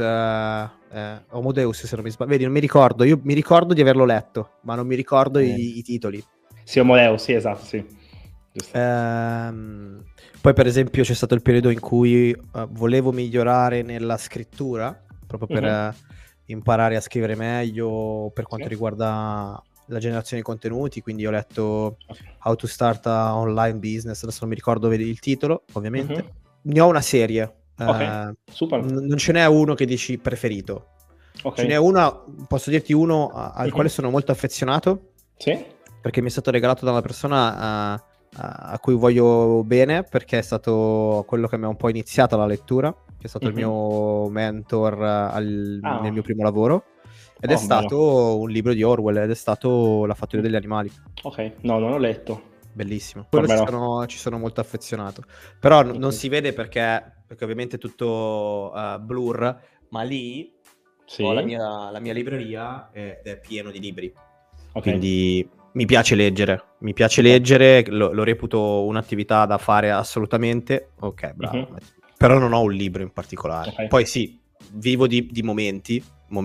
se non mi sbaglio. Vedi, non mi ricordo. Io mi ricordo di averlo letto, ma non mi ricordo i titoli. Sì, Omoleo, sì, esatto, sì. Poi per esempio c'è stato il periodo in cui volevo migliorare nella scrittura, proprio per imparare a scrivere meglio per quanto riguarda la generazione di contenuti, quindi ho letto How to Start a Online Business, adesso non mi ricordo il titolo, ovviamente. Ne ho una serie. Super. Non ce n'è uno che dici preferito. Ce n'è una, posso dirti uno al quale sono molto affezionato. Sì. Perché mi è stato regalato da una persona a cui voglio bene, perché è stato quello che mi ha un po' iniziato la lettura, che è stato il mio mentor nel mio primo lavoro, ed è stato un libro di Orwell, ed è stato La fattoria degli animali. Ok, no, non ho letto. Bellissimo. Quello ci sono molto affezionato. Però non si vede perché ovviamente è tutto blur, ma lì ho la mia libreria ed è pieno di libri. Quindi mi piace leggere, lo reputo un'attività da fare assolutamente. Ok, bravo. Però non ho un libro in particolare. Poi sì, vivo di momenti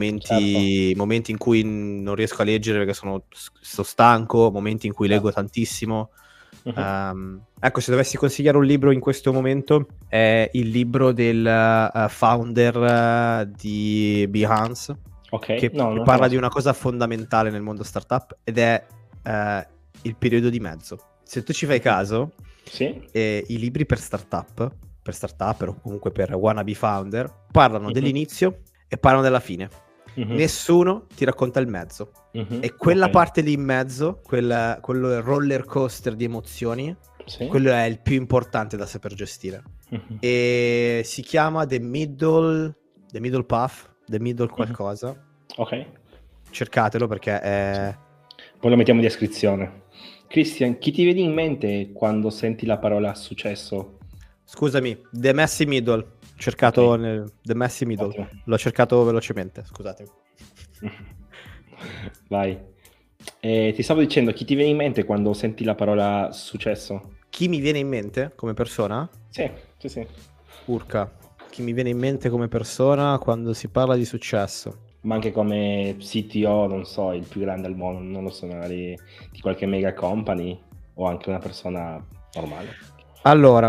in cui non riesco a leggere perché sto stanco, momenti in cui leggo tantissimo. Ecco, se dovessi consigliare un libro in questo momento è il libro del founder di Behance, che parla di una cosa fondamentale nel mondo startup, ed è il periodo di mezzo. Se tu ci fai caso, i libri per startup o comunque per wannabe founder parlano dell'inizio e parlano della fine. Nessuno ti racconta il mezzo. E quella parte lì in mezzo, quello roller coaster di emozioni, quello è il più importante da saper gestire. E si chiama The Middle Path, The Middle qualcosa. Cercatelo perché è... Poi lo mettiamo in descrizione. Christian, chi ti viene in mente quando senti la parola successo? Scusami, The Messy Middle. Cercato The Messy Middle. Ottimo. L'ho cercato velocemente, scusatemi. Vai. Ti stavo dicendo, chi ti viene in mente quando senti la parola successo? Chi mi viene in mente come persona? Sì. Urca. Chi mi viene in mente come persona quando si parla di successo? Ma anche come CTO, non so, il più grande al mondo, non lo so, magari di qualche mega company o anche una persona normale. Allora,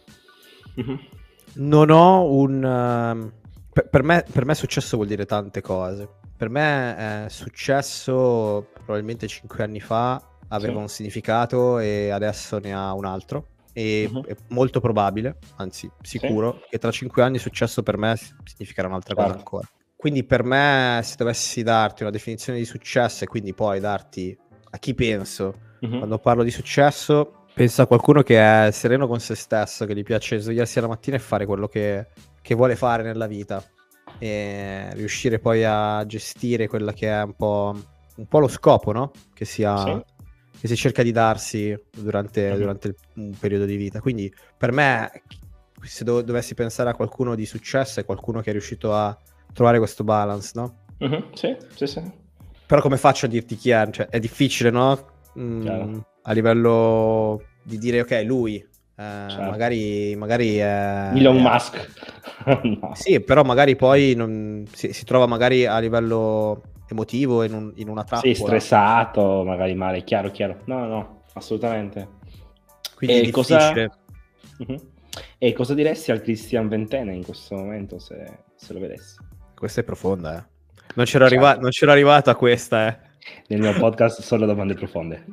non ho un... Per me successo vuol dire tante cose. Per me successo probabilmente 5 anni fa aveva un significato e adesso ne ha un altro. E è molto probabile, anzi sicuro, che tra 5 anni successo per me significherà un'altra cosa ancora. Quindi per me, se dovessi darti una definizione di successo e quindi poi darti a chi penso quando parlo di successo, penso a qualcuno che è sereno con se stesso, che gli piace svegliarsi la mattina e fare quello che vuole fare nella vita e riuscire poi a gestire quella che è un po' lo scopo, no? Che si cerca di darsi durante un periodo di vita. Quindi per me, se dovessi pensare a qualcuno di successo, è qualcuno che è riuscito a trovare questo balance, no? Sì. Però come faccio a dirti chi è? Cioè, è difficile, no? A livello di dire, ok, lui magari è... Elon Musk. No. Sì, però magari poi si trova magari a livello emotivo in una trappola. Sì, stressato, magari male, chiaro. No, assolutamente. Quindi è difficile. E cosa diresti al Christian ventenne in questo momento se lo vedessi? Questa è profonda, Non c'ero arrivato a questa, Nel mio podcast solo domande profonde.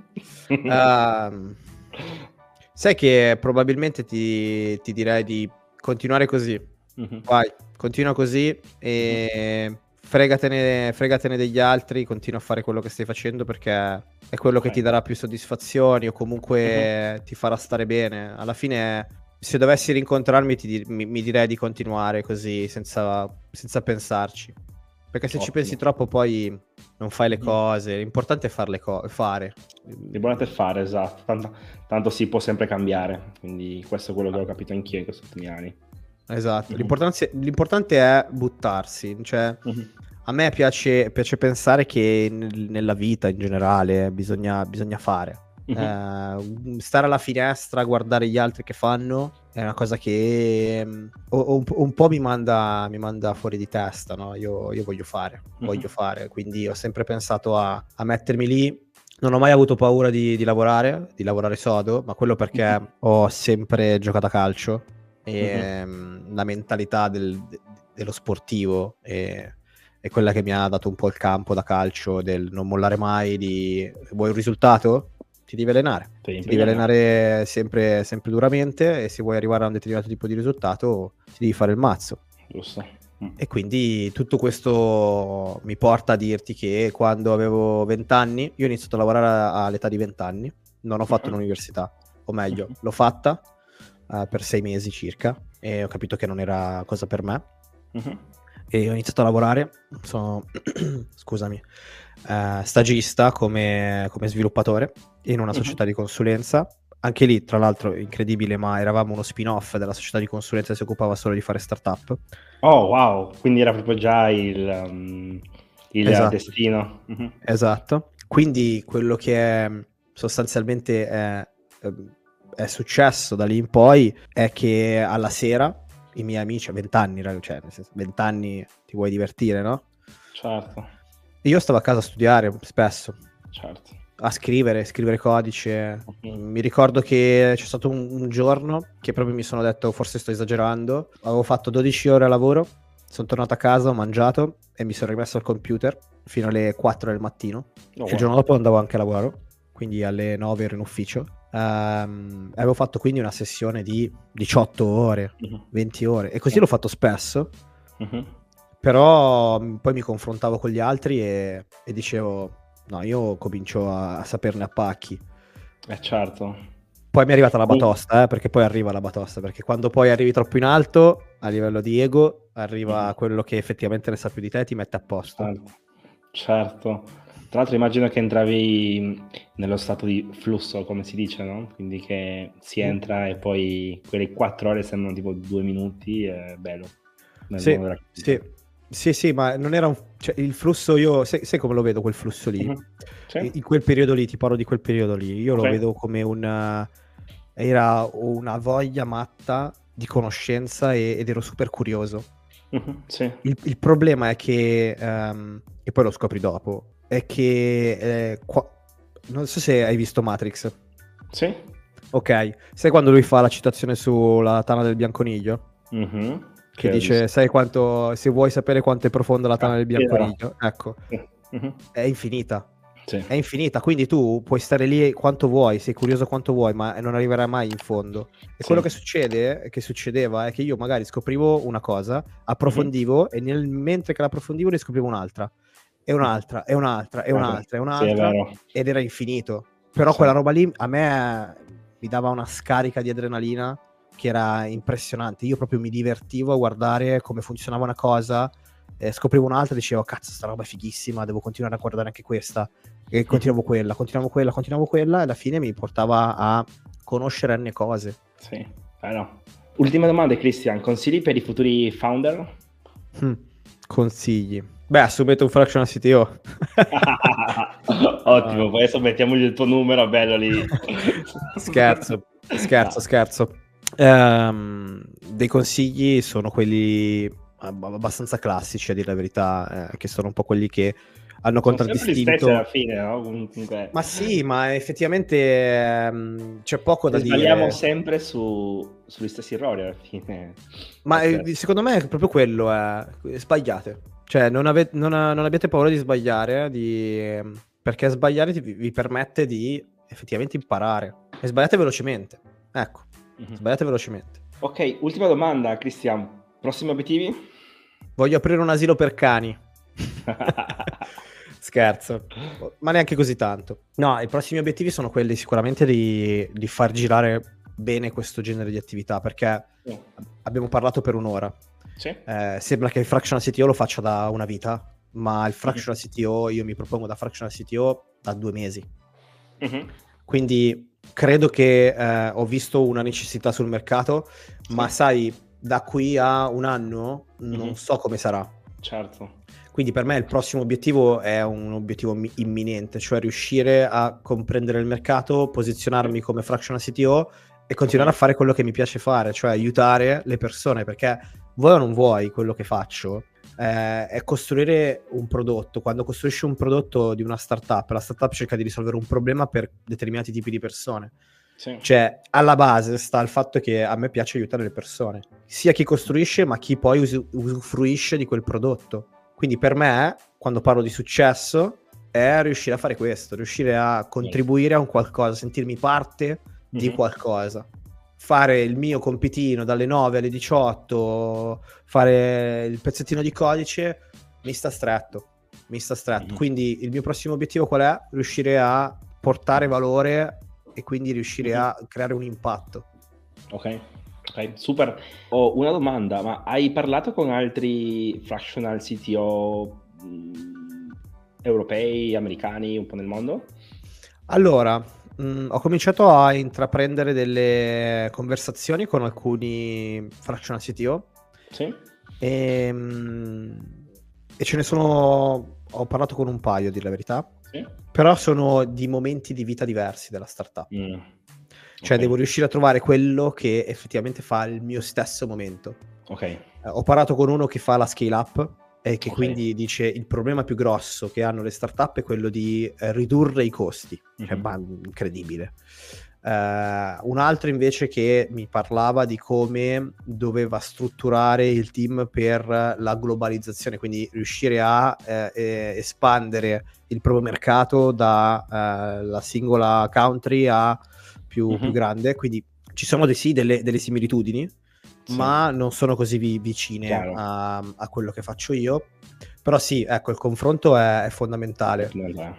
Sai che probabilmente ti direi di continuare così. Vai, continua così e fregatene degli altri, continua a fare quello che stai facendo perché è quello che ti darà più soddisfazioni o comunque ti farà stare bene. Alla fine, se dovessi rincontrarmi mi direi di continuare così senza pensarci, perché se ci pensi troppo poi non fai le cose. L'importante è fare. L'importante è fare, esatto. Tanto si può sempre cambiare, quindi questo è quello che ho capito anch'io in questi ultimi anni. Esatto, l'importante è buttarsi, cioè a me piace pensare che nella vita in generale bisogna fare. Stare alla finestra a guardare gli altri che fanno è una cosa che un po' mi manda fuori di testa, no? Io voglio fare, quindi ho sempre pensato a mettermi lì, Non ho mai avuto paura di lavorare sodo, ma quello perché ho sempre giocato a calcio e la mentalità dello sportivo è quella che mi ha dato un po' il campo da calcio, del non mollare mai, vuoi un risultato? Ti devi allenare. Ti devi allenare sempre, sempre duramente, e se vuoi arrivare a un determinato tipo di risultato ti devi fare il mazzo. Giusto. E quindi tutto questo mi porta a dirti che quando avevo 20 anni, io ho iniziato a lavorare all'età di 20 anni, non ho fatto l'università, o meglio, l'ho fatta per 6 mesi circa, e ho capito che non era cosa per me, e ho iniziato a lavorare, sono, scusami, stagista come sviluppatore in una società di consulenza. Anche lì, tra l'altro, incredibile, ma eravamo uno spin-off della società di consulenza che si occupava solo di fare startup. Oh, wow, quindi era proprio già il Esatto. destino. Esatto. Quindi quello che sostanzialmente è successo da lì in poi è che alla sera i miei amici a 20 anni, cioè nel senso, 20 anni ti vuoi divertire, no? Certo. Io stavo a casa a studiare spesso. Certo. A scrivere codice. Mi ricordo che c'è stato un giorno che proprio mi sono detto forse sto esagerando, avevo fatto 12 ore a lavoro, sono tornato a casa, ho mangiato e mi sono rimesso al computer fino alle 4 del mattino. Il giorno dopo andavo anche a lavoro, quindi alle 9 ero in ufficio. Avevo fatto quindi una sessione di 18 ore, 20 ore, e così l'ho fatto spesso. Però poi mi confrontavo con gli altri e dicevo no, io comincio a saperne a pacchi. Certo. Poi mi è arrivata la batosta, perché poi arriva la batosta, perché quando poi arrivi troppo in alto, a livello di ego, arriva quello che effettivamente ne sa più di te e ti mette a posto. Certo. Tra l'altro immagino che entravi nello stato di flusso, come si dice, no? Quindi che si entra e poi quelle 4 ore sembrano tipo 2 minuti, è bello. Sì, ma non era cioè, il flusso, io sai come lo vedo quel flusso lì? Sì. In quel periodo lì, ti parlo di quel periodo lì, io lo vedo come era una voglia matta di conoscenza ed ero super curioso. Sì. Il problema è che, e poi lo scopri dopo, è che non so se hai visto Matrix. Sì. Ok, sai quando lui fa la citazione sulla tana del bianconiglio? Che dice, sai quanto, se vuoi sapere quanto è profonda la tana del bianconiglio, ecco, è infinita. Sì. È infinita, quindi tu puoi stare lì quanto vuoi, sei curioso quanto vuoi, ma non arriverai mai in fondo. E quello che succedeva è che io magari scoprivo una cosa, approfondivo, e mentre che l'approfondivo ne scoprivo un'altra, e un'altra, e un'altra, e un'altra, e un'altra, ed era infinito. Però quella roba lì a me mi dava una scarica di adrenalina che era impressionante. Io proprio mi divertivo a guardare come funzionava una cosa, scoprivo un'altra e dicevo cazzo, sta roba è fighissima, devo continuare a guardare anche questa, e continuavo quella, e alla fine mi portava a conoscere n cose. Sì, no. Ultima domanda, Christian, consigli per i futuri founder? Consigli? Beh, assumete un fractional CTO. Ottimo, poi adesso mettiamogli il tuo numero, bello lì. Scherzo. Dei consigli sono quelli abbastanza classici, a dire la verità, che sono un po' quelli che hanno contraddistinto alla fine, no? Comunque... Ma sì, ma effettivamente c'è poco da dire. Sbagliamo sempre sugli stessi errori alla fine. Ma secondo me è proprio quello, sbagliate. Cioè non abbiate paura di sbagliare, perché sbagliare vi permette di effettivamente imparare. E sbagliate velocemente. Ecco, sbagliate velocemente. Ok, ultima domanda, Cristian. Prossimi obiettivi? Voglio aprire un asilo per cani. Scherzo, ma neanche così tanto. No, i prossimi obiettivi sono quelli sicuramente di far girare bene questo genere di attività, perché abbiamo parlato per un'ora. Sì. Sembra che il fractional CTO lo faccia da una vita, ma il fractional CTO, io mi propongo da fractional CTO da 2 mesi. Quindi credo che ho visto una necessità sul mercato, ma sai, da qui a un anno non so come sarà. Certo. Quindi per me il prossimo obiettivo è un obiettivo imminente, cioè riuscire a comprendere il mercato, posizionarmi come fractional CTO e continuare a fare quello che mi piace fare, cioè aiutare le persone, perché vuoi o non vuoi, quello che faccio è costruire un prodotto. Quando costruisci un prodotto di una startup, la startup cerca di risolvere un problema per determinati tipi di persone. Sì. Cioè, alla base sta il fatto che a me piace aiutare le persone, sia chi costruisce, ma chi poi usufruisce di quel prodotto. Quindi per me, quando parlo di successo, è riuscire a fare questo, riuscire a contribuire a un qualcosa, sentirmi parte di qualcosa. Fare il mio compitino dalle 9 alle 18, fare il pezzettino di codice, mi sta stretto. Quindi il mio prossimo obiettivo qual è? Riuscire a portare valore e quindi riuscire a creare un impatto. Ok, super. Ho una domanda, ma hai parlato con altri fractional CTO europei, americani, un po' nel mondo? Allora, ho cominciato a intraprendere delle conversazioni con alcuni fractional CTO. Sì. E ce ne sono, ho parlato con un paio, a dire la verità. Sì. Però sono di momenti di vita diversi della startup. Cioè devo riuscire a trovare quello che effettivamente fa il mio stesso momento. Ho parlato con uno che fa la scale up e che quindi dice il problema più grosso che hanno le startup è quello di ridurre i costi. Cioè, incredibile. Un altro invece che mi parlava di come doveva strutturare il team per la globalizzazione, quindi riuscire a espandere il proprio mercato da la singola country a più grande. Quindi ci sono delle similitudini, ma non sono così vicine a quello che faccio io. Però sì, ecco, il confronto è fondamentale.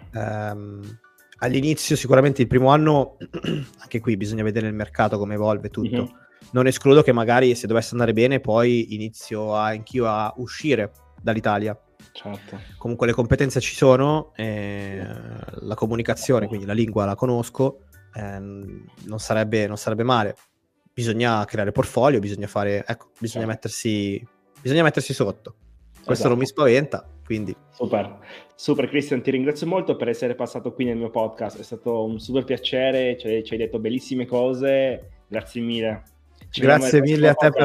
All'inizio sicuramente il primo anno, anche qui bisogna vedere il mercato come evolve tutto. Non escludo che magari se dovesse andare bene poi inizio anch'io a uscire dall'Italia. Certo. Comunque le competenze ci sono, la comunicazione, quindi la lingua la conosco, non sarebbe male. Bisogna creare portfolio, bisogna mettersi sotto. Questo non mi spaventa, quindi super Christian, ti ringrazio molto per essere passato qui nel mio podcast, è stato un super piacere, ci hai detto bellissime cose, grazie mille. Grazie mille a te per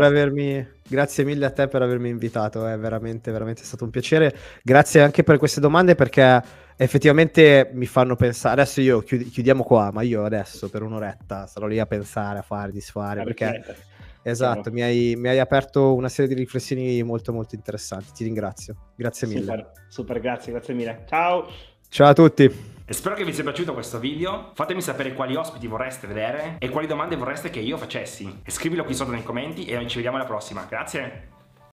avermi invitato, è veramente stato un piacere. Grazie anche per queste domande, perché effettivamente mi fanno pensare. Adesso io chiudiamo qua, ma io adesso per un'oretta sarò lì a pensare, a fare, disfare, perché esatto, mi hai aperto una serie di riflessioni molto molto interessanti. Ti ringrazio, grazie mille. Super, grazie mille. Ciao a tutti. E spero che vi sia piaciuto questo video, fatemi sapere quali ospiti vorreste vedere e quali domande vorreste che io facessi. E scrivilo qui sotto nei commenti e noi ci vediamo alla prossima. Grazie!